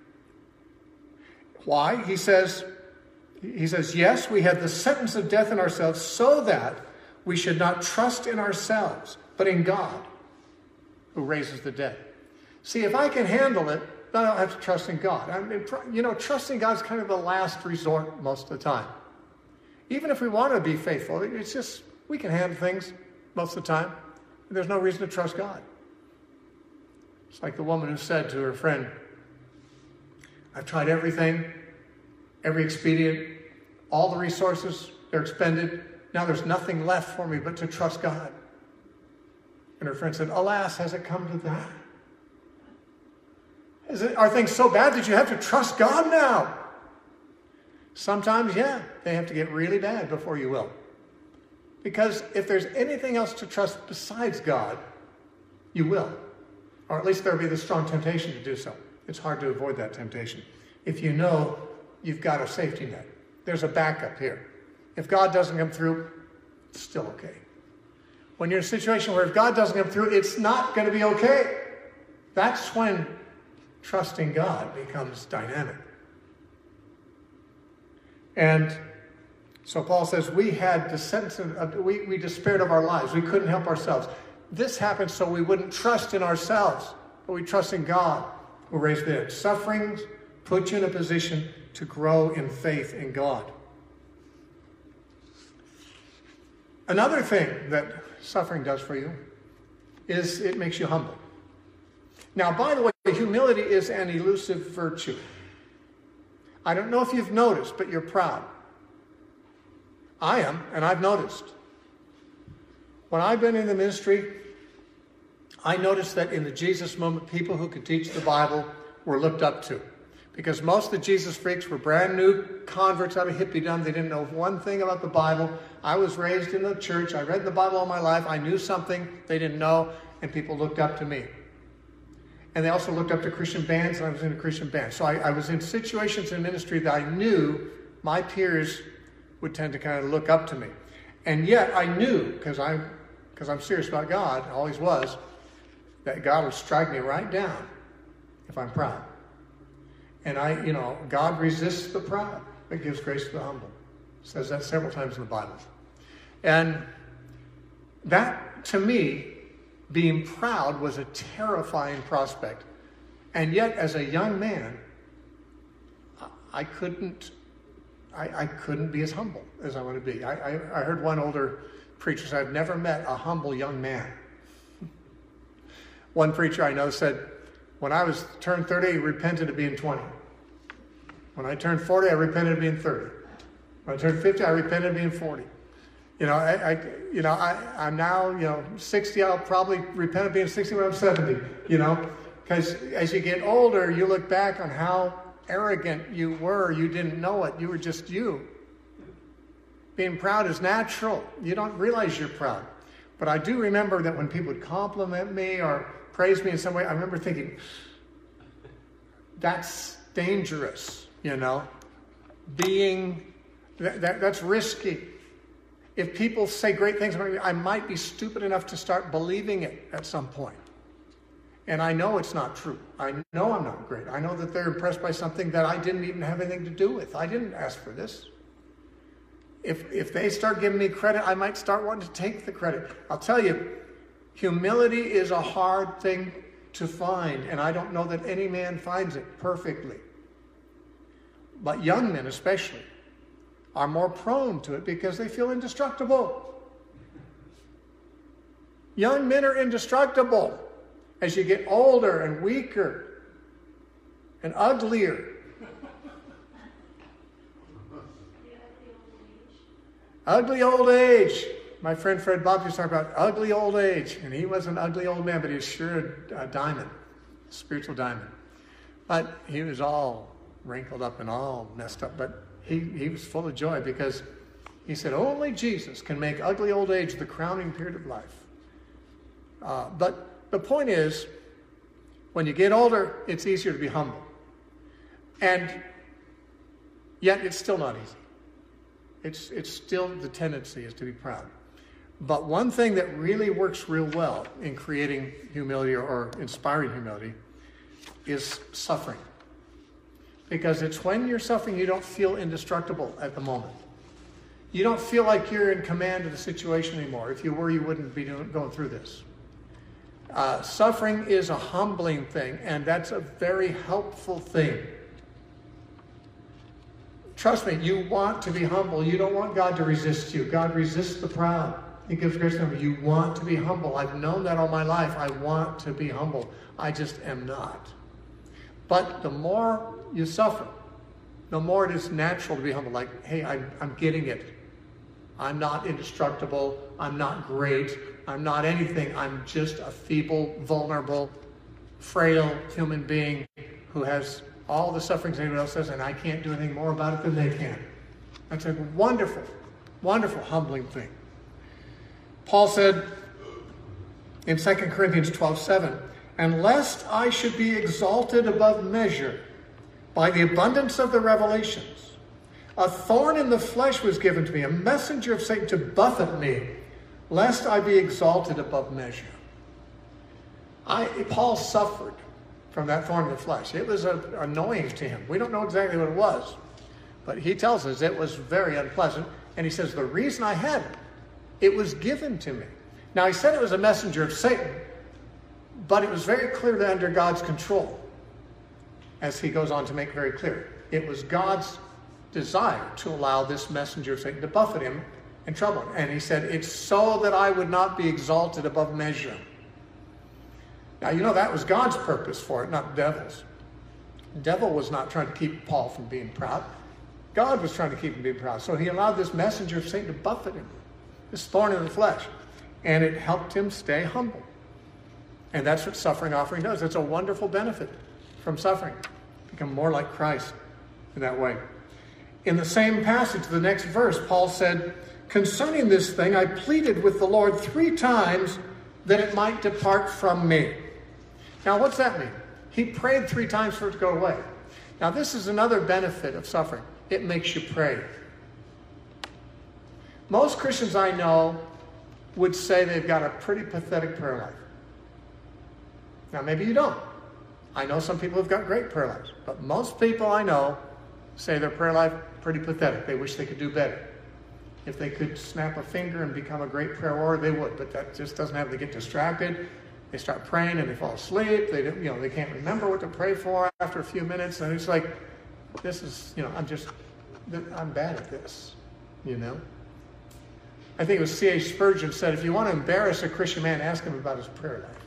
Why? He says, he says, yes, we had the sentence of death in ourselves so that we should not trust in ourselves, but in God, who raises the dead. See, if I can handle it, then I don't have to trust in God. I mean, you know, trusting God is kind of the last resort most of the time. Even if we want to be faithful, it's just, we can handle things most of the time. There's no reason to trust God. It's like the woman who said to her friend, I've tried everything, every expedient, all the resources, they're expended. Now there's nothing left for me but to trust God. And her friend said, alas, has it come to that? Is it, are things so bad that you have to trust God now? Sometimes, yeah, they have to get really bad before you will. Because if there's anything else to trust besides God, you will. Or at least there will be the strong temptation to do so. It's hard to avoid that temptation. If you know you've got a safety net, there's a backup here. If God doesn't come through, it's still okay. When you're in a situation where if God doesn't come through, it's not going to be okay. That's when trusting God becomes dynamic. And so Paul says, we had the sense of, we, we despaired of our lives. We couldn't help ourselves. This happened so we wouldn't trust in ourselves, but we trust in God who raised the dead. Sufferings put you in a position to grow in faith in God. Another thing that suffering does for you is it makes you humble. Now, by the way, humility is an elusive virtue. I don't know if you've noticed, but you're proud. I am, and I've noticed. When I've been in the ministry, I noticed that in the Jesus movement, people who could teach the Bible were looked up to. Because most of the Jesus freaks were brand new converts out of hippiedom. They didn't know one thing about the Bible. I was raised in the church. I read the Bible all my life. I knew something they didn't know, and people looked up to me. And they also looked up to Christian bands, and I was in a Christian band. So I, I was in situations in ministry that I knew my peers would tend to kind of look up to me. And yet I knew, because I'm, because I'm serious about God, I always was, that God will strike me right down if I'm proud. And I, you know, God resists the proud, but gives grace to the humble. It says that several times in the Bible. And that, to me, being proud was a terrifying prospect. And yet, as a young man, I couldn't, I, I couldn't be as humble as I want to be. I, I, I heard one older preacher say, I've never met a humble young man. One preacher I know said, when I was turned thirty, I repented of being twenty. When I turned forty, I repented of being thirty. When I turned fifty, I repented of being forty. You know, I, I you know, I, I'm now, you know, sixty. I'll probably repent of being sixty when I'm seventy. You know, because as you get older, you look back on how arrogant you were. You didn't know it. You were just you. Being proud is natural. You don't realize you're proud. But I do remember that when people would compliment me or praise me in some way, I remember thinking, that's dangerous, you know. Being, that, that, that's risky. If people say great things about me, I might be stupid enough to start believing it at some point. And I know it's not true. I know I'm not great. I know that they're impressed by something that I didn't even have anything to do with. I didn't ask for this. If, if they start giving me credit, I might start wanting to take the credit. I'll tell you, humility is a hard thing to find, and I don't know that any man finds it perfectly. But young men especially are more prone to it because they feel indestructible. Young men are indestructible. As you get older and weaker and uglier. Ugly old age. My friend Fred Bob was talking about ugly old age. And he was an ugly old man, but he was sure a diamond, a spiritual diamond. But he was all wrinkled up and all messed up. But he, he was full of joy because he said, only Jesus can make ugly old age the crowning period of life. Uh, but the point is, when you get older, it's easier to be humble. And yet it's still not easy. It's, it's still the tendency is to be proud. But one thing that really works real well in creating humility or, or inspiring humility is suffering. Because it's when you're suffering you don't feel indestructible at the moment. You don't feel like you're in command of the situation anymore. If you were, you wouldn't be doing, going through this. Uh, suffering is a humbling thing, and that's a very helpful thing. Trust me, you want to be humble. You don't want God to resist you. God resists the proud. He gives grace to them. You want to be humble. I've known that all my life. I want to be humble. I just am not. But the more you suffer, the more it is natural to be humble. Like, hey, I'm, I'm getting it. I'm not indestructible. I'm not great. I'm not anything. I'm just a feeble, vulnerable, frail human being who has all the sufferings anyone else has, and I can't do anything more about it than they can. That's a wonderful, wonderful, humbling thing. Paul said in Second Corinthians twelve seven, and lest I should be exalted above measure by the abundance of the revelations, a thorn in the flesh was given to me, a messenger of Satan to buffet me, lest I be exalted above measure. I, Paul suffered from that thorn in the flesh. It was uh, annoying to him. We don't know exactly what it was, but he tells us it was very unpleasant. And he says, the reason I had it, it was given to me. Now, he said it was a messenger of Satan, but it was very clearly under God's control, as he goes on to make very clear. It was God's desire to allow this messenger of Satan to buffet him and trouble him. And he said, it's so that I would not be exalted above measure. Now, you know, that was God's purpose for it, not the devil's. The devil was not trying to keep Paul from being proud. God was trying to keep him being proud. So he allowed this messenger of Satan to buffet him, this thorn in the flesh. And it helped him stay humble. And that's what suffering offering does. It's a wonderful benefit from suffering. Become more like Christ in that way. In the same passage, the next verse, Paul said, concerning this thing, I pleaded with the Lord three times that it might depart from me. Now, what's that mean? He prayed three times for it to go away. Now, this is another benefit of suffering. It makes you pray. Most Christians I know would say they've got a pretty pathetic prayer life. Now, maybe you don't. I know some people have got great prayer lives, but most people I know say their prayer life pretty pathetic. They wish they could do better. If they could snap a finger and become a great prayer warrior, they would, but that just doesn't happen. They get distracted. They start praying and they fall asleep. They don't, you know, they can't remember what to pray for after a few minutes, and it's like, this is, you know, I'm just, I'm bad at this, you know. I think it was C H Spurgeon said, if you want to embarrass a Christian man, ask him about his prayer life.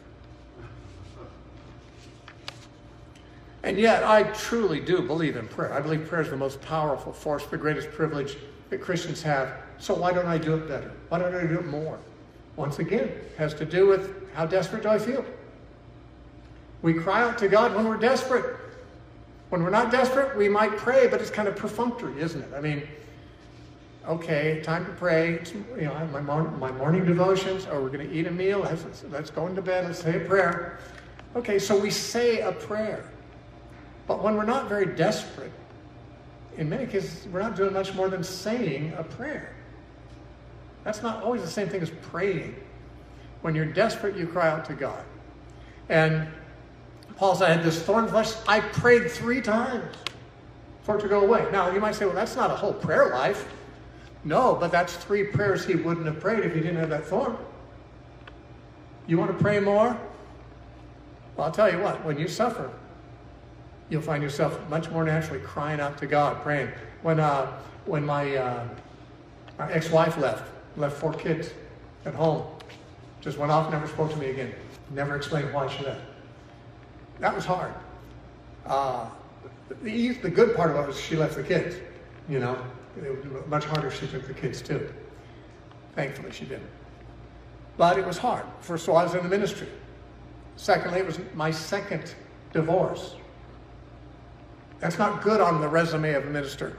And yet, I truly do believe in prayer. I believe prayer is the most powerful force, the greatest privilege that Christians have. So why don't I do it better? Why don't I do it more? Once again, it has to do with how desperate do I feel. We cry out to God when we're desperate. When we're not desperate, we might pray, but it's kind of perfunctory, isn't it? I mean, okay, time to pray. It's, you know, I have my, morning, my morning devotions, or we're going to eat a meal. Let's, let's go into bed. Let's say a prayer. Okay, so we say a prayer. But when we're not very desperate, in many cases, we're not doing much more than saying a prayer. That's not always the same thing as praying. When you're desperate, you cry out to God. And Paul said, I had this thorn in the flesh. I prayed three times for it to go away. Now, you might say, well, that's not a whole prayer life. No, but that's three prayers he wouldn't have prayed if he didn't have that thorn. You want to pray more? Well, I'll tell you what, when you suffer, you'll find yourself much more naturally crying out to God, praying. When uh, when my, uh, my ex-wife left, left four kids at home, just went off, never spoke to me again, never explained why she left. That was hard. Uh, the, the good part about it was she left the kids, you know. It would be much harder if she took the kids too. Thankfully she didn't. But it was hard. First of all, I was in the ministry. Secondly, it was my second divorce. That's not good on the resume of a minister.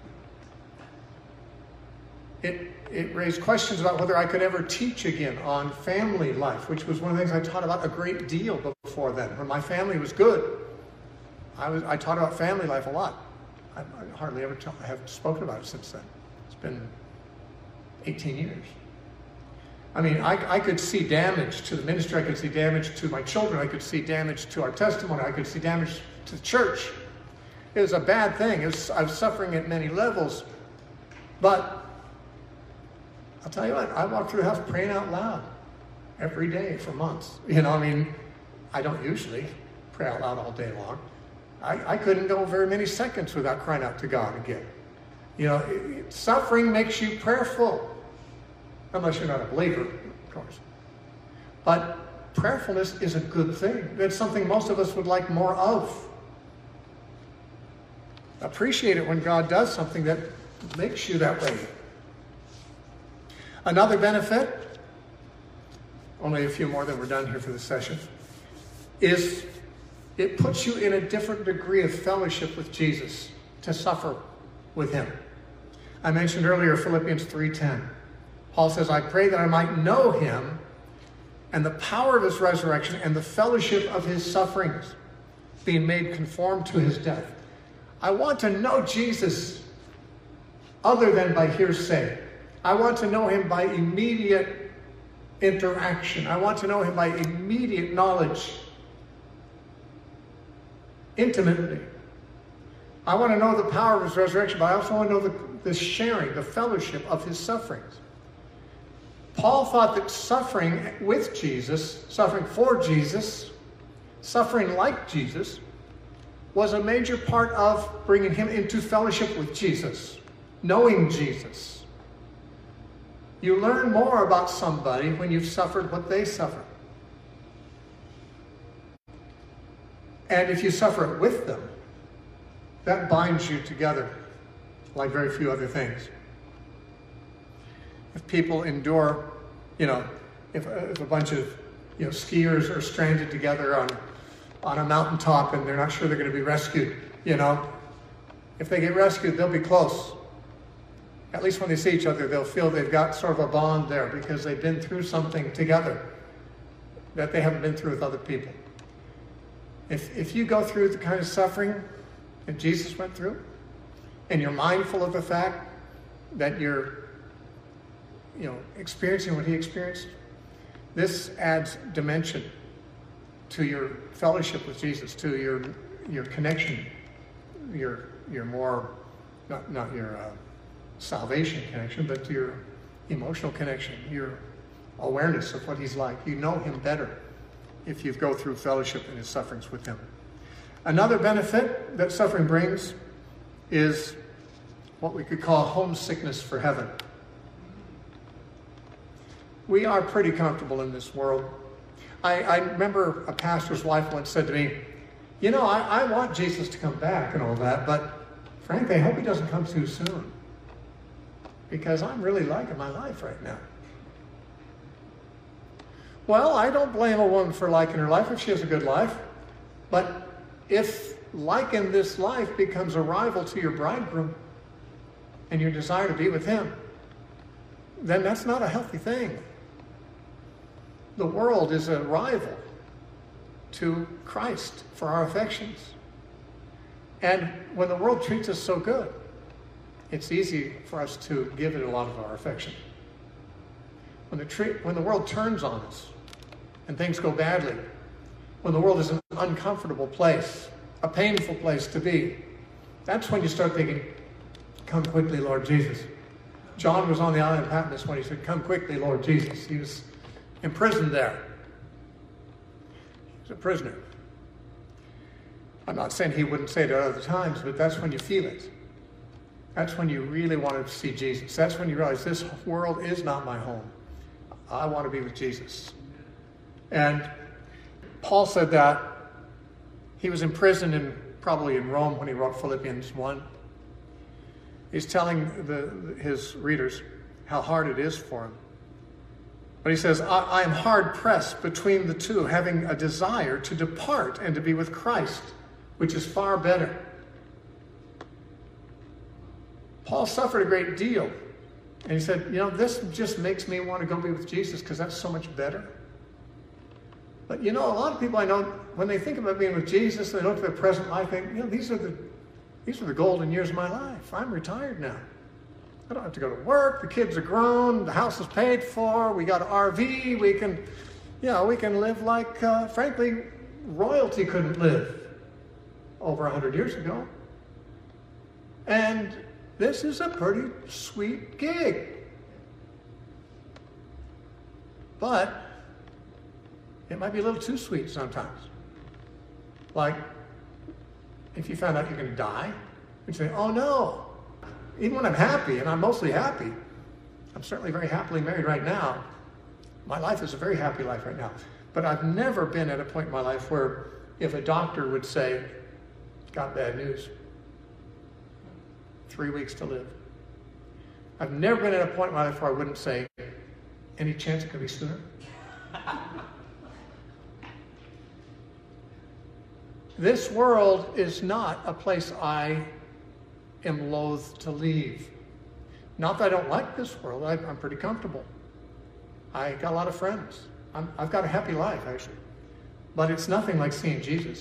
It, it raised questions about whether I could ever teach again on family life, which was one of the things I taught about a great deal before then. When my family was good, I, was, I taught about family life a lot. I, I hardly ever ta- I have spoken about it since then. It's been eighteen years. I mean, I, I could see damage to the ministry. I could see damage to my children. I could see damage to our testimony. I could see damage to the church. It was a bad thing. It was, I was suffering at many levels. But I'll tell you what, I walked through the house praying out loud every day for months. You know, I mean, I don't usually pray out loud all day long. I, I couldn't go very many seconds without crying out to God again. You know, it, it, suffering makes you prayerful. Unless you're not a believer, of course. But prayerfulness is a good thing. It's something most of us would like more of. Appreciate it when God does something that makes you that way. Another benefit, only a few more than we're done here for this session, is it puts you in a different degree of fellowship with Jesus to suffer with him. I mentioned earlier Philippians three ten. Paul says, I pray that I might know him and the power of his resurrection and the fellowship of his sufferings, being made conformed to his death. I want to know Jesus other than by hearsay. I want to know him by immediate interaction. I want to know him by immediate knowledge, intimately. I want to know the power of his resurrection, but I also want to know the, the sharing, the fellowship of his sufferings. Paul thought that suffering with Jesus, suffering for Jesus, suffering like Jesus, was a major part of bringing him into fellowship with Jesus, knowing Jesus. You learn more about somebody when you've suffered what they suffered. And if you suffer it with them, that binds you together like very few other things. If people endure, you know, if, if a bunch of, you know, skiers are stranded together on, on a mountaintop and they're not sure they're going to be rescued, you know, if they get rescued, they'll be close. At least when they see each other, they'll feel they've got sort of a bond there because they've been through something together that they haven't been through with other people. If, if you go through the kind of suffering that Jesus went through, and you're mindful of the fact that you're, you know, experiencing what he experienced, this adds dimension to your fellowship with Jesus, to your your connection, your your more, not not your uh, salvation connection, but to your emotional connection, your awareness of what he's like. You know him better if you go through fellowship and his sufferings with him. Another benefit that suffering brings is what we could call homesickness for heaven. We are pretty comfortable in this world. I, I remember a pastor's wife once said to me, you know, I, I want Jesus to come back and all that, but frankly, I hope he doesn't come too soon because I'm really liking my life right now. Well, I don't blame a woman for liking her life if she has a good life, but if liking this life becomes a rival to your bridegroom and your desire to be with him, then that's not a healthy thing. The world is a rival to Christ for our affections. And when the world treats us so good, it's easy for us to give it a lot of our affection. When the, tre- when the world turns on us and things go badly, when the world is an uncomfortable place, a painful place to be, that's when you start thinking, come quickly, Lord Jesus. John was on the island of Patmos when he said, come quickly, Lord Jesus. He was imprisoned there. He was a prisoner. I'm not saying he wouldn't say it at other times, but that's when you feel it. That's when you really want to see Jesus. That's when you realize this world is not my home. I want to be with Jesus. And Paul said that. He was imprisoned in, probably in Rome when he wrote Philippians one. He's telling the, his readers how hard it is for him. But he says, I, I am hard pressed between the two, having a desire to depart and to be with Christ, which is far better. Paul suffered a great deal. And he said, you know, this just makes me want to go be with Jesus because that's so much better. But you know, a lot of people I know, when they think about being with Jesus, they look at their present life, they think, you know, these are the these are the golden years of my life. I'm retired now. I don't have to go to work. The kids are grown. The house is paid for. We got an R V. We can, you know, we can live like, uh, frankly, royalty couldn't live over a hundred years ago. And this is a pretty sweet gig. But it might be a little too sweet sometimes. Like, if you found out you're going to die, you'd say, oh no. Even when I'm happy, and I'm mostly happy, I'm certainly very happily married right now. My life is a very happy life right now. But I've never been at a point in my life where if a doctor would say, got bad news, three weeks to live. I've never been at a point in my life where I wouldn't say, any chance it could be sooner? This world is not a place I am loath to leave. Not that I don't like this world. I, I'm pretty comfortable. I got a lot of friends. I'm, I've got a happy life, actually. But it's nothing like seeing Jesus.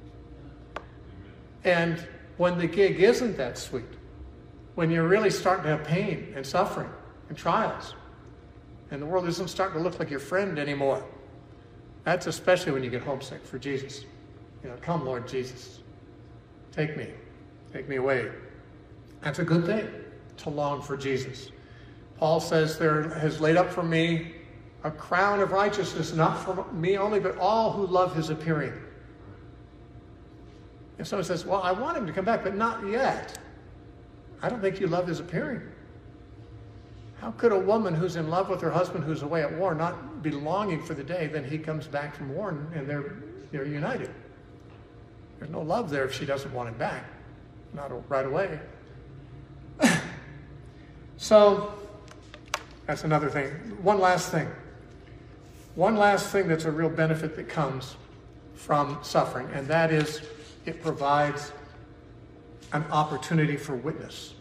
And when the gig isn't that sweet, when you're really starting to have pain and suffering and trials, and the world isn't starting to look like your friend anymore, that's especially when you get homesick for Jesus. You know, come, Lord Jesus, take me, take me away. That's a good thing, to long for Jesus. Paul says, there has laid up for me a crown of righteousness, not for me only, but all who love his appearing. And someone says, well, I want him to come back, but not yet. I don't think you love his appearing. How could a woman who's in love with her husband who's away at war not be longing for the day then he comes back from war and they're, they're united? There's no love there if she doesn't want him back. Not right away. So, that's another thing. One last thing. One last thing that's a real benefit that comes from suffering, and that is it provides an opportunity for witness.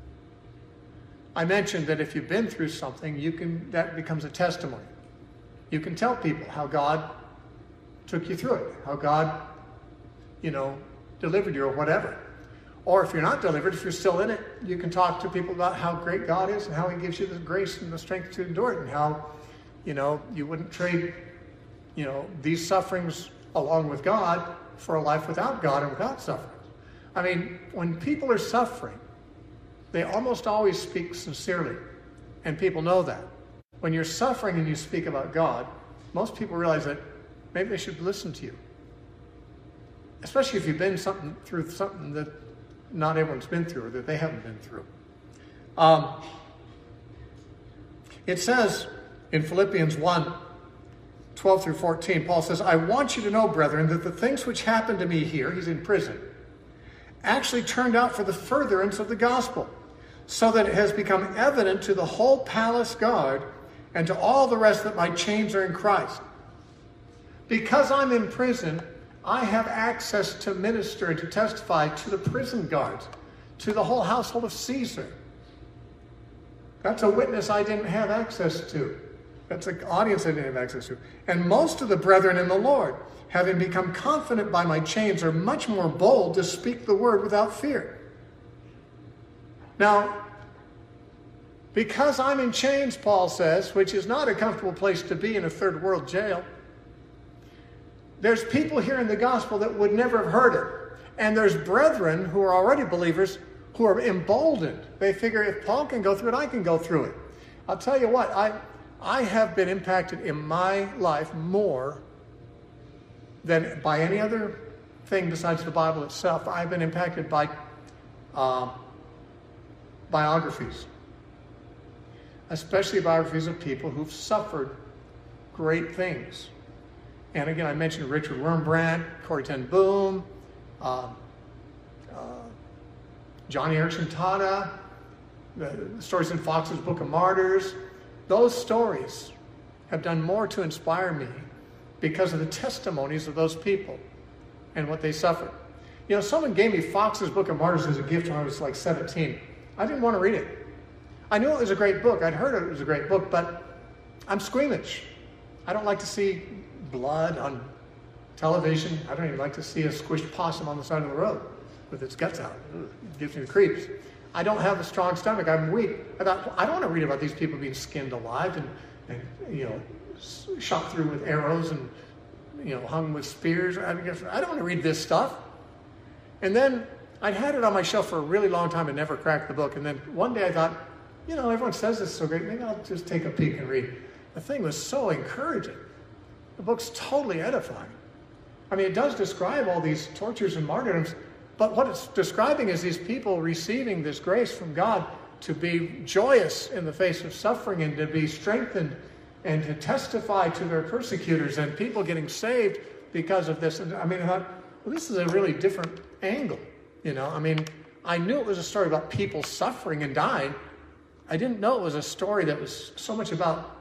I mentioned that if you've been through something, you can that becomes a testimony. You can tell people how God took you through it, how God, you know, delivered you or whatever. Or if you're not delivered, if you're still in it, you can talk to people about how great God is and how he gives you the grace and the strength to endure it and how, you know, you wouldn't trade, you know, these sufferings along with God for a life without God and without suffering. I mean, when people are suffering, they almost always speak sincerely, and people know that. When you're suffering and you speak about God, most people realize that maybe they should listen to you. Especially if you've been something through something that not everyone's been through or that they haven't been through. Um, it says in Philippians one, twelve through fourteen, Paul says, I want you to know, brethren, that the things which happened to me here, he's in prison, actually turned out for the furtherance of the gospel, so that it has become evident to the whole palace guard and to all the rest that my chains are in Christ. Because I'm in prison, I have access to minister and to testify to the prison guards, to the whole household of Caesar. That's a witness I didn't have access to. That's an audience I didn't have access to. And most of the brethren in the Lord, having become confident by my chains, are much more bold to speak the word without fear. Now, because I'm in chains, Paul says, which is not a comfortable place to be in a third world jail, there's people hearing the gospel that would never have heard it. And there's brethren who are already believers who are emboldened. They figure if Paul can go through it, I can go through it. I'll tell you what, I, I have been impacted in my life more than by any other thing besides the Bible itself. I've been impacted by uh, biographies, especially biographies of people who've suffered great things. And again, I mentioned Richard Wurmbrand, Corrie ten Boom, uh, uh, Johnny Erickson Tada, the stories in Fox's Book of Martyrs. Those stories have done more to inspire me because of the testimonies of those people and what they suffered. You know, someone gave me Fox's Book of Martyrs as a gift when I was like seventeen. I didn't want to read it. I knew it was a great book. I'd heard it was a great book, but I'm squeamish. I don't like to see blood on television. I don't even like to see a squished possum on the side of the road with its guts out. It gives me the creeps. I don't have a strong stomach. I'm weak. I thought, I don't want to read about these people being skinned alive and, and you know, shot through with arrows and, you know, hung with spears. I guess I don't want to read this stuff. And then I'd had it on my shelf for a really long time and never cracked the book. And then one day I thought, you know, everyone says this is so great. Maybe I'll just take a peek and read it. The thing was so encouraging. The book's totally edifying. I mean, it does describe all these tortures and martyrdoms, but what it's describing is these people receiving this grace from God to be joyous in the face of suffering and to be strengthened and to testify to their persecutors and people getting saved because of this. And I mean, I thought, well, this is a really different angle. You know, I mean, I knew it was a story about people suffering and dying. I didn't know it was a story that was so much about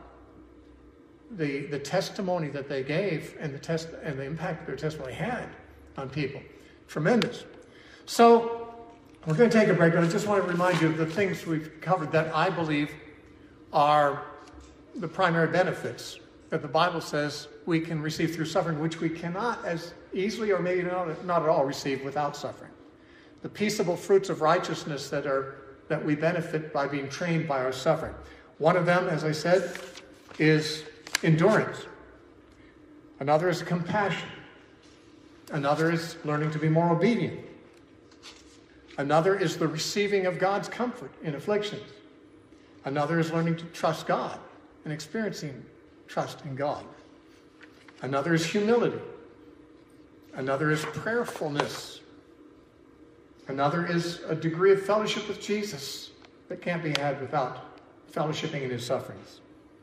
the the testimony that they gave and the test and the impact their testimony had on people. Tremendous. So we're going to take a break, but I just want to remind you of the things we've covered that I believe are the primary benefits that the Bible says we can receive through suffering, which we cannot as easily or maybe not, not at all receive without suffering. The peaceable fruits of righteousness that are that we benefit by being trained by our suffering. One of them, as I said, is endurance. Another is compassion. Another is learning to be more obedient. Another is the receiving of God's comfort in afflictions. Another is learning to trust God and experiencing trust in God. Another is humility. Another is prayerfulness. Another is a degree of fellowship with Jesus that can't be had without fellowshipping in his sufferings.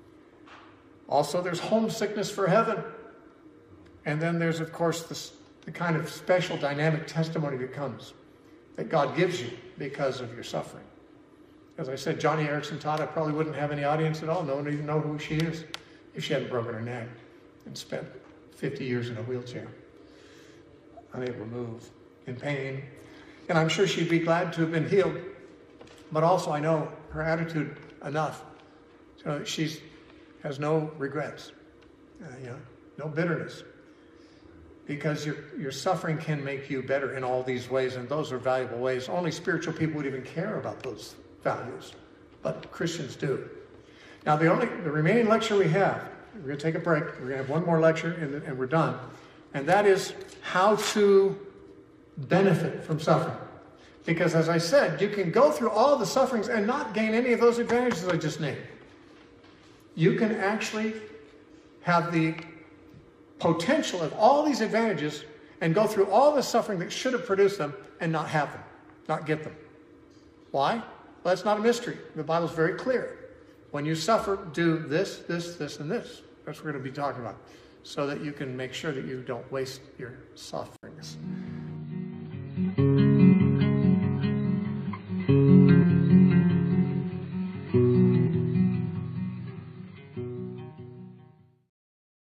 Also, there's homesickness for heaven. And then there's, of course, this, the kind of special dynamic testimony that comes, that God gives you because of your suffering. As I said, Johnny Erickson Tada probably wouldn't have any audience at all. No one would even know who she is if she hadn't broken her neck and spent fifty years in a wheelchair, unable to move, in pain. And I'm sure she'd be glad to have been healed. But also I know her attitude enough so that she has no regrets, uh, you know, no bitterness. Because your, your suffering can make you better in all these ways, and those are valuable ways. Only spiritual people would even care about those values, but Christians do. Now, the only the remaining lecture we have, we're going to take a break. We're going to have one more lecture, and, and we're done. And that is how to benefit from suffering. Because as I said, you can go through all the sufferings and not gain any of those advantages I just named. You can actually have the potential of all these advantages and go through all the suffering that should have produced them and not have them, not get them. Why? Well, that's not a mystery. The Bible's very clear. When you suffer, do this, this, this, and this. That's what we're going to be talking about, so that you can make sure that you don't waste your sufferings.